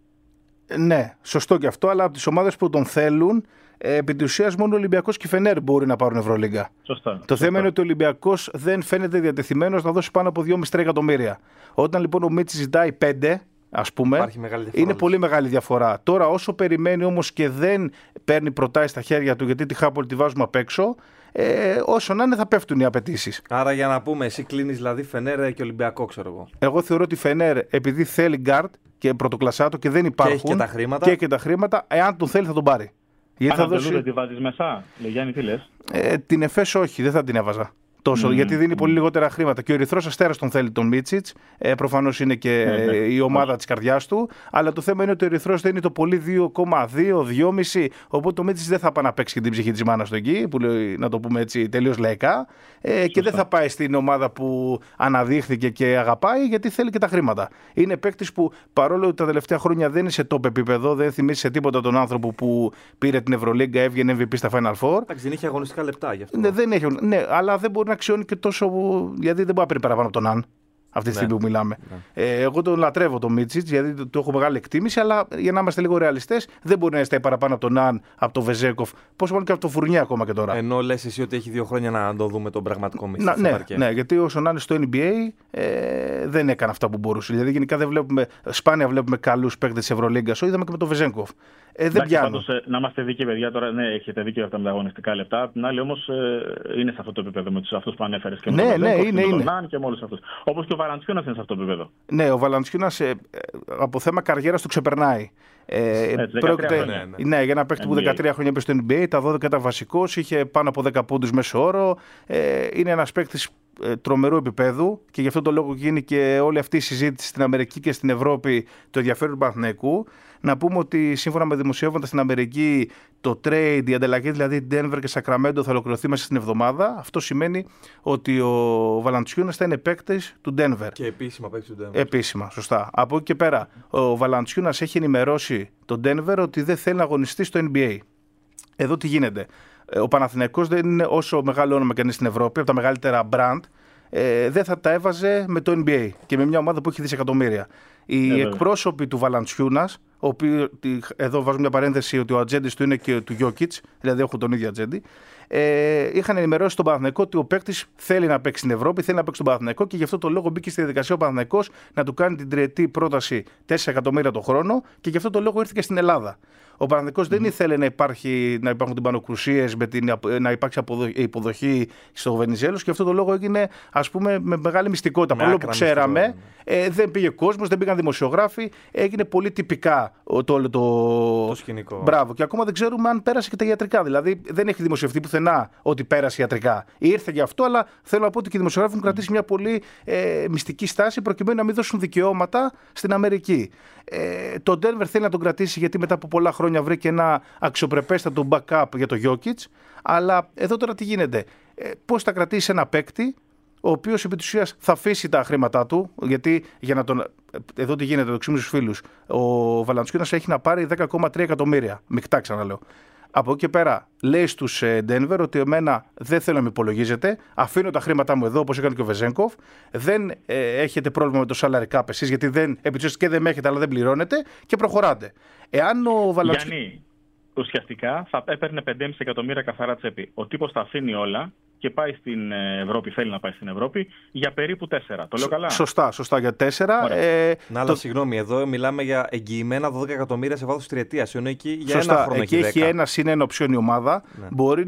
Speaker 6: Ναι, σωστό και αυτό, αλλά από τις ομάδες που τον θέλουν, επί της ουσίας μόνο ο Ολυμπιακός και η Φενέρ μπορεί να πάρουν Ευρωλίγκα.
Speaker 3: Το
Speaker 6: θέμα είναι ότι ο Ολυμπιακός δεν φαίνεται διατεθειμένος να δώσει πάνω από 2,5-3 εκατομμύρια. Όταν λοιπόν ο Μίτσιτς ζητάει 5, ας πούμε, είναι πολύ μεγάλη διαφορά. Τώρα, όσο περιμένει όμως και δεν παίρνει προτάσεις στα χέρια του, γιατί τη Χάπολ τη βάζουμε απ' έξω, όσο να είναι θα πέφτουν οι απαιτήσεις.
Speaker 2: Άρα, για να πούμε, εσύ κλείνεις δηλαδή Φενέρ και Ολυμπιακό, ξέρω εγώ.
Speaker 6: Εγώ θεωρώ ότι η Φενέρ, επειδή θέλει γκάρτ και πρωτοκλασσάτο και δεν υπάρχουν.
Speaker 2: Και έχει
Speaker 6: και τα χρήματα, εάν τον θέλει θα τον πάρει.
Speaker 3: Αν τη βάζεις μέσα, Γιάννη, τι λες?
Speaker 6: Την ΕΦΕΣ όχι, δεν θα την έβαζα τόσο, γιατί δίνει πολύ λιγότερα χρήματα. Και ο Ερυθρός Αστέρας τον θέλει τον Μίτσιτς. Προφανώς είναι και η ομάδα της καρδιάς του. Αλλά το θέμα είναι ότι ο Ερυθρός δεν είναι το πολύ 2,2-2,5. Οπότε ο Μίτσιτς δεν θα πάει να παίξει και την ψυχή της μάνας του εκεί, που λέει, να το πούμε έτσι τελείως λαϊκά. Και δεν θα πάει στην ομάδα που αναδείχθηκε και αγαπάει, γιατί θέλει και τα χρήματα. Είναι παίκτης που, παρόλο ότι τα τελευταία χρόνια δεν είναι σε top επίπεδο, δεν θυμίζει σε τίποτα τον άνθρωπο που πήρε την Ευρωλίγκα, έβγαινε MVP στα Final Four.
Speaker 2: Εντάξει, δεν είχε αγωνιστικά λεπτά γι' αυτό.
Speaker 6: Ναι, αλλά δεν μπορεί να αξιώνει και τόσο. Δηλαδή δεν μπορεί να παίρνει παραπάνω από τον Αν. Αυτή τη στιγμή που μιλάμε. Εγώ τον λατρεύω τον Μίτσιτς, γιατί το έχω μεγάλη εκτίμηση, αλλά για να είμαστε λίγο ρεαλιστές, δεν μπορεί να είστε παραπάνω από τον Αν, από τον Βεζέγκοφ, πόσο μάλλον και από τον Φουρνιέ ακόμα και τώρα.
Speaker 2: Ενώ λες εσύ ότι έχει 2 χρόνια να το δούμε τον πραγματικό Μίτσιτς.
Speaker 6: Ναι, γιατί όσο να είναι στο NBA δεν έκανε αυτά που μπορούσε. Δηλαδή γενικά δεν βλέπουμε, σπάνια βλέπουμε καλούς παίκτες της Ευρωλίγκας. Το είδαμε και με τον Βεζέγκοφ. Δεν πιάνουν.
Speaker 3: Πάντως, να είμαστε δίκαιοι, παιδιά, τώρα ναι, έχετε δίκιο αυτά με τα αγωνιστικά λεπτά. Απ' την άλλη, όμως, είναι σε αυτό το επίπεδο με αυτούς που ανέφερες και με τον Ναν και με όλους αυτούς. Όπως και ο Βαλαντσιούνας είναι σε αυτό το επίπεδο.
Speaker 6: Ναι, ο Βαλαντσιούνας από θέμα καριέρας του ξεπερνάει. Πρόκειται για ένα παίκτη που 13 χρόνια έπαιζε στο NBA, τα 12 ήταν βασικός, είχε πάνω από 10 πόντους μέσο όρο. Είναι ένας παίκτης τρομερού επίπεδου και γι' αυτό το λόγο γίνει και όλη αυτή η συζήτηση στην Αμερική και στην Ευρώπη, το ενδιαφέρον του Παναθηναϊκού. Να πούμε ότι σύμφωνα με δημοσιεύματα στην Αμερική, το trade, η ανταλλαγή δηλαδή Denver και Sacramento θα ολοκληρωθεί μέσα στην εβδομάδα. Αυτό σημαίνει ότι ο Βαλαντσιούνας θα είναι παίκτης του Denver.
Speaker 2: Και επίσημα παίκτης του Denver.
Speaker 6: Επίσημα, σωστά. Από εκεί και πέρα, ο Βαλαντσιούνας έχει ενημερώσει τον Denver ότι δεν θέλει να αγωνιστεί στο NBA. Εδώ τι γίνεται. Ο Παναθηναϊκός δεν είναι όσο μεγάλο όνομα και είναι στην Ευρώπη, από τα μεγαλύτερα brand, δεν θα τα έβαζε με το NBA και με μια ομάδα που έχει δισεκατομμύρια. Οι εκπρόσωποι του Βαλαντσιούνας, εδώ βάζω μια παρένθεση ότι ο ατζέντης του είναι και του Γιόκιτς, δηλαδή έχουν τον ίδιο ατζέντη, είχαν ενημερώσει τον Παναθηναϊκό ότι ο παίκτης θέλει να παίξει στην Ευρώπη, θέλει να παίξει στον Παναθηναϊκό και γι' αυτό το λόγο μπήκε στη διαδικασία ο Παναθηναϊκός να του κάνει την τριετή πρόταση 4 εκατομμύρια το χρόνο και γι' αυτό το λόγο ήρθε και στην Ελλάδα. Ο Παναθηναϊκός δεν ήθελε να υπάρχουν τυμπανοκρουσίες, να υπάρξει υποδοχή στο Βενιζέλος και γι' αυτό το λόγο έγινε, ας πούμε, με μεγάλη μυστικότητα. Παρόλο που ξέραμε, δεν πήγε κόσμος, δεν πήγαν δημοσιογράφοι, έγινε πολύ τυπικά το
Speaker 2: σκηνικό.
Speaker 6: Μπράβο. Και ακόμα δεν ξέρουμε αν πέρασε και τα ιατρικά. Δηλαδή δεν έχει δημοσιευτεί πουθενά ότι πέρασε ιατρικά. Ήρθε γι' αυτό, αλλά θέλω να πω ότι και οι δημοσιογράφοι έχουν κρατήσει μια πολύ μυστική στάση προκειμένου να μην δώσουν δικαιώματα στην Αμερική. Το Denver θέλει να τον κρατήσει γιατί μετά από πολλά χρόνια βρήκε ένα αξιοπρεπέστατο backup για το Jokic. Αλλά εδώ τώρα τι γίνεται. Πώς θα κρατήσει ένα παίκτη ο οποίος επί της ουσίας θα αφήσει τα χρήματά του, γιατί για να τον. Εδώ τι γίνεται, το ξύμιζε στους φίλους. Ο Βαλαντσιούνας έχει να πάρει 10,3 εκατομμύρια. Μεικτά, ξαναλέω. Από εκεί και πέρα λέει στους Denver ότι εμένα δεν θέλω να με υπολογίζετε. Αφήνω τα χρήματά μου εδώ, όπως έκανε και ο Βεζέγκοφ. Δεν έχετε πρόβλημα με το salary cap εσείς, γιατί επί της ουσίας και δεν με έχετε, αλλά δεν πληρώνετε και προχωράτε. Εάν ο
Speaker 3: Γιάννη, ουσιαστικά θα έπαιρνε 5,5 εκατομμύρια καθαρά τσέπη. Ο τύπος τα αφήνει όλα και πάει στην Ευρώπη, θέλει να πάει στην Ευρώπη για περίπου 4. Το λέω καλά.
Speaker 6: Σωστά για 4.
Speaker 2: Αλλά συγγνώμη, εδώ μιλάμε για εγγυημένα 12 εκατομμύρια σε βάθος τριετίας. Ενώ εκεί για ένα χρόνο
Speaker 6: εκεί έχει 10. Ένα συν ένα οψιόν η ομάδα. Ναι. Μπορεί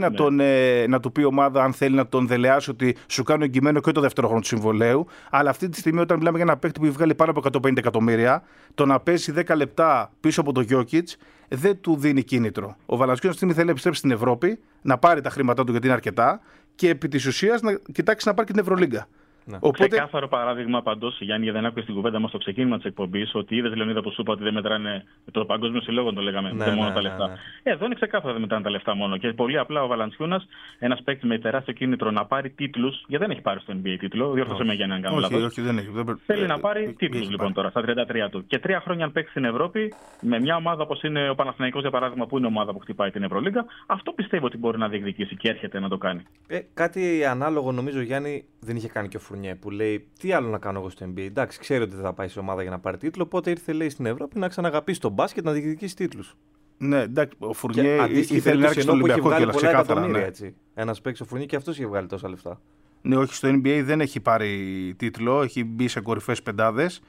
Speaker 6: να του πει η ομάδα, αν θέλει να τον δελεάσει, ότι σου κάνω εγγυημένο και το δεύτερο χρόνο του συμβολέου. Αλλά αυτή τη στιγμή, όταν μιλάμε για ένα παίκτη που έχει βγάλει πάνω από 150 εκατομμύρια, το να παίζει 10 λεπτά πίσω από το Γιόκιτς δεν του δίνει κίνητρο. Ο Βαλαντσιούνας αυτή τη στιγμή θέλει να επιστρέψει στην Ευρώπη, να πάρει τα χρήματά του γιατί είναι αρκετά και επί της ουσίας να κοιτάξει να πάρει και την Ευρωλίγκα.
Speaker 3: Ναι. Οπότε... Ξεκάθαρο παράδειγμα παντός, Γιάννη, για δεν άκουες την κουβέντα μας στο ξεκίνημα της εκπομπής, ότι είδες, Λεωνίδα, που σου είπα ότι δεν μετράνε το παγκόσμιο συλλόγο, το λέγαμε, δεν μόνο τα λεφτά. Εδώ είναι ξεκάθαρο δεν μετράνε τα λεφτά μόνο. Και πολύ απλά ο Βαλαντσιούνας, ένας παίκτης με τεράστιο κίνητρο να πάρει τίτλους, γιατί δεν έχει πάρει στο NBA τίτλο, διόρθωσε με για να κάνω λάθος.
Speaker 6: Όχι, δεν έχει.
Speaker 3: Θέλει να πάρει τίτλους λοιπόν τώρα, στα 33 του. Και 3 χρόνια αν παίξει στην Ευρώπη, με μια ομάδα όπως είναι ο Παναθηναϊκός, για παράδειγμα, που είναι ομάδα που χτυπάει την Ευρωλίγκα, αυτό πιστεύω ότι μπορεί να διεκδικήσει και έρχεται να το κάνει.
Speaker 2: Κάτι ανάλογο νομίζω, Γιάννη, δεν είχε κάνει και ο Φουρνιέ που λέει. Τι άλλο να κάνω εγώ στο NBA. Εντάξει, ξέρει ότι δεν θα πάει σε ομάδα για να πάρει τίτλο. Οπότε ήρθε, λέει, στην Ευρώπη να ξαναγαπήσει τον μπάσκετ, να διεκδικήσει τίτλους.
Speaker 6: Ναι, εντάξει, ο Φουρνιέ ήθελε να έρθει στο Ολυμπιακό και ξεκάθαρα.
Speaker 2: Ένας παίκτης ο Φουρνιέ και αυτός είχε βγάλει τόσα λεφτά.
Speaker 6: Ναι, όχι, στο NBA δεν έχει πάρει τίτλο, έχει μπει σε κορυφαίες πεντάδες.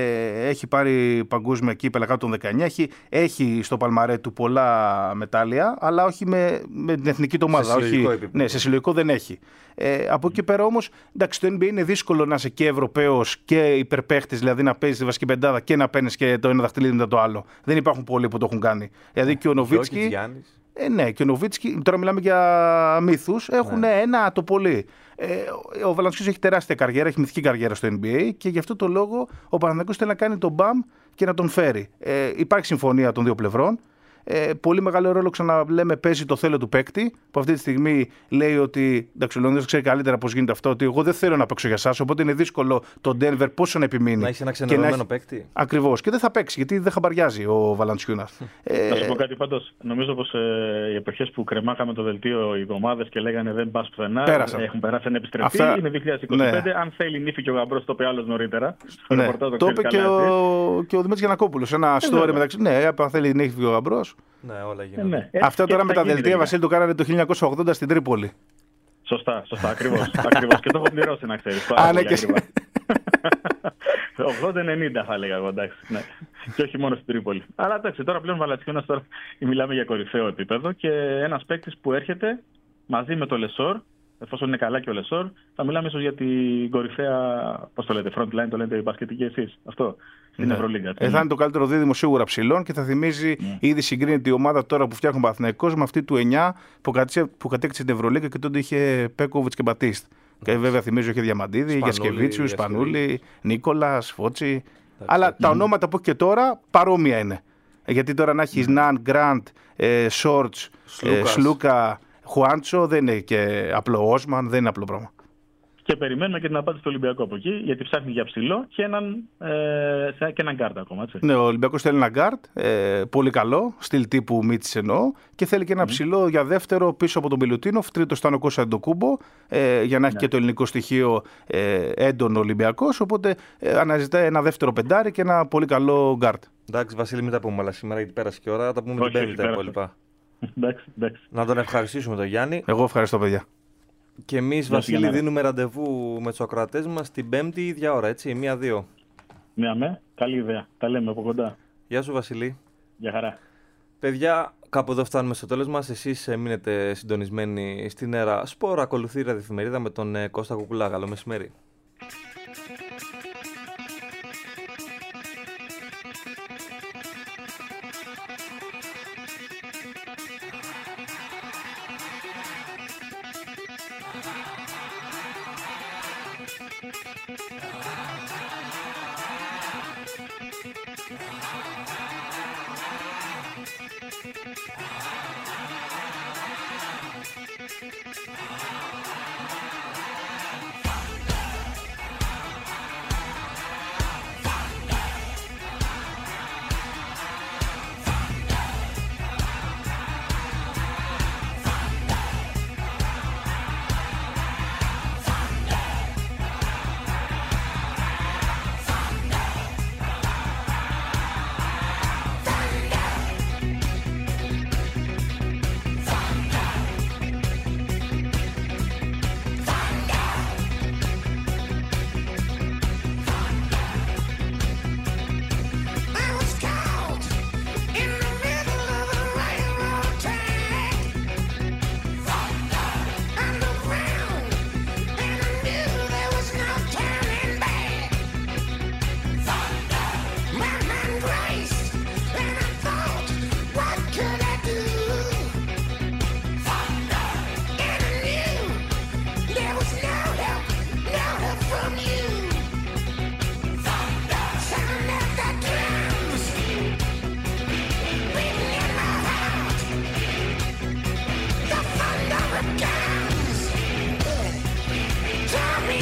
Speaker 6: Έχει πάρει παγκόσμια κύπελα κάτω των 19. Έχει στο παλμαρέ του πολλά μετάλλια, αλλά όχι με την εθνική του ομάδα. Ναι, σε συλλογικό δεν έχει. Από εκεί πέρα όμως, εντάξει, το NBA είναι δύσκολο να είσαι και Ευρωπαίος και υπερπαίχτης, δηλαδή να παίζεις τη βασική πεντάδα και να παίρνεις και το ένα δαχτυλίδι μετά το άλλο. Δεν υπάρχουν πολλοί που το έχουν κάνει. Δηλαδή και ο Νοβίτσκι. Ναι, και ο Νοβίτσκι, τώρα μιλάμε για μύθους, έχουν ένα το πολύ. Ο Βαλαντσιούνας έχει τεράστια καριέρα, έχει μυθική καριέρα στο NBA και γι' αυτό το λόγο ο Παναθηναϊκός θέλει να κάνει τον μπαμ και να τον φέρει. Υπάρχει συμφωνία των δύο πλευρών. Πολύ μεγάλο ρόλο, ξαναλέμε, παίζει το θέλω του παίκτη, που αυτή τη στιγμή λέει ότι εντάξει, ο Λεωνίδας ξέρει καλύτερα πώς γίνεται αυτό, ότι εγώ δεν θέλω να παίξω για εσάς, οπότε είναι δύσκολο το Denver πόσο να επιμείνει.
Speaker 2: Να έχει ένα ξενερωμένο παίκτη.
Speaker 6: Ακριβώς. Και δεν θα παίξει, γιατί δεν χαμπαριάζει ο Βαλαντσιούνας.
Speaker 3: Να σου πω κάτι πάντως. Νομίζω πως οι εποχές που κρεμάχαμε το δελτίο οι εβδομάδες και λέγανε δεν πας πουθενά, έχουν περάσει ένα επιστρεπτή. Είναι 2025. Ναι. Αν θέλει νύφη και ο γαμπρός, το είπε άλλος νωρίτερα.
Speaker 6: Ναι. Το είπε και ο Δημήτρης Γιαννακόπουλος. Ένα story μεταξύ. Ναι, αν θέλει νύφη και ο γαμπρός.
Speaker 2: Ναι, όλα γίνονται.
Speaker 6: Αυτά τώρα με τα δελτία, Βασίλη, το κάνανε το 1980 στην Τρίπολη.
Speaker 3: Σωστά, ακριβώς. Και το έχω πληρώσει, να ξέρεις. 80-90 θα έλεγα εγώ, εντάξει. Ναι. Και όχι μόνο στην Τρίπολη. Αλλά εντάξει, τώρα πλέον Βαλαντσιούνας, τώρα μιλάμε για κορυφαίο επίπεδο και ένας παίκτης που έρχεται μαζί με το Λεσόρ, εφόσον είναι καλά και ο Λεσόρ, θα μιλάμε ίσως για την κορυφαία, πώς το λέτε, front line, το λέτε οι μπασκετικοί εσείς. Αυτό στην Ευρωλίγκα.
Speaker 6: Θα είναι το καλύτερο δίδυμο σίγουρα ψηλών και θα θυμίζει ήδη συγκρίνεται η ομάδα τώρα που φτιάχνουν Παναθηναϊκός με αυτή του 9 που κατέκτησε την Ευρωλίγκα και τότε είχε Πέκοβιτς και Μπατίστ. Και βέβαια θυμίζω είχε Διαμαντίδη, Γιασκεβίτσιου, Σπανούλη, Νίκολας, Φώτσι. Αλλά τα ονόματα που έχει και τώρα παρόμοια είναι. Γιατί τώρα να έχει Ναν, Γκραντ, Σόρτς, Σλούκα, Χουάντσο δεν είναι και απλό. Όσμαν δεν είναι απλό πράγμα.
Speaker 3: Και περιμένουμε και την απάντηση του Ολυμπιακού από εκεί, γιατί ψάχνει για ψηλό και έναν γκάρτ ακόμα. Έτσι.
Speaker 6: Ναι, ο Ολυμπιακός θέλει έναν γκάρτ, πολύ καλό, στυλ τύπου Μίτσης εννοώ, και θέλει και ένα ψηλό για δεύτερο πίσω από τον Μιλουτίνοφ, τρίτο ήταν ο Κώστας Αντοκούμπο, για να έχει και το ελληνικό στοιχείο έντονο Ολυμπιακός, οπότε αναζητάει ένα δεύτερο πεντάρι και ένα πολύ καλό γκάρτ.
Speaker 2: Εντάξει, Βασίλη, μην τα πούμε όλα σήμερα, γιατί πέρασε και ώρα, θα τα πούμε την Πέμπτη τα υπόλοιπα. Να τον ευχαριστήσουμε τον Γιάννη.
Speaker 6: Εγώ ευχαριστώ, παιδιά.
Speaker 2: Και εμείς, Βασίλη, δίνουμε ραντεβού με τους ακροατές μας την Πέμπτη ίδια ώρα, έτσι, 1-2.
Speaker 3: Ναι, καλή ιδέα. Τα λέμε από κοντά.
Speaker 2: Γεια σου, Βασίλη.
Speaker 3: Γεια χαρά.
Speaker 2: Παιδιά, κάπου εδώ φτάνουμε στο τέλος μας. Εσείς μείνετε συντονισμένοι στην Έρα Σπορ. Ακολουθεί η ραδιοφημερίδα με τον Κώστα Κουκουλά. Καλό μεσημέρι.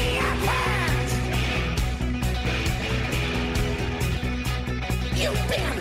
Speaker 7: You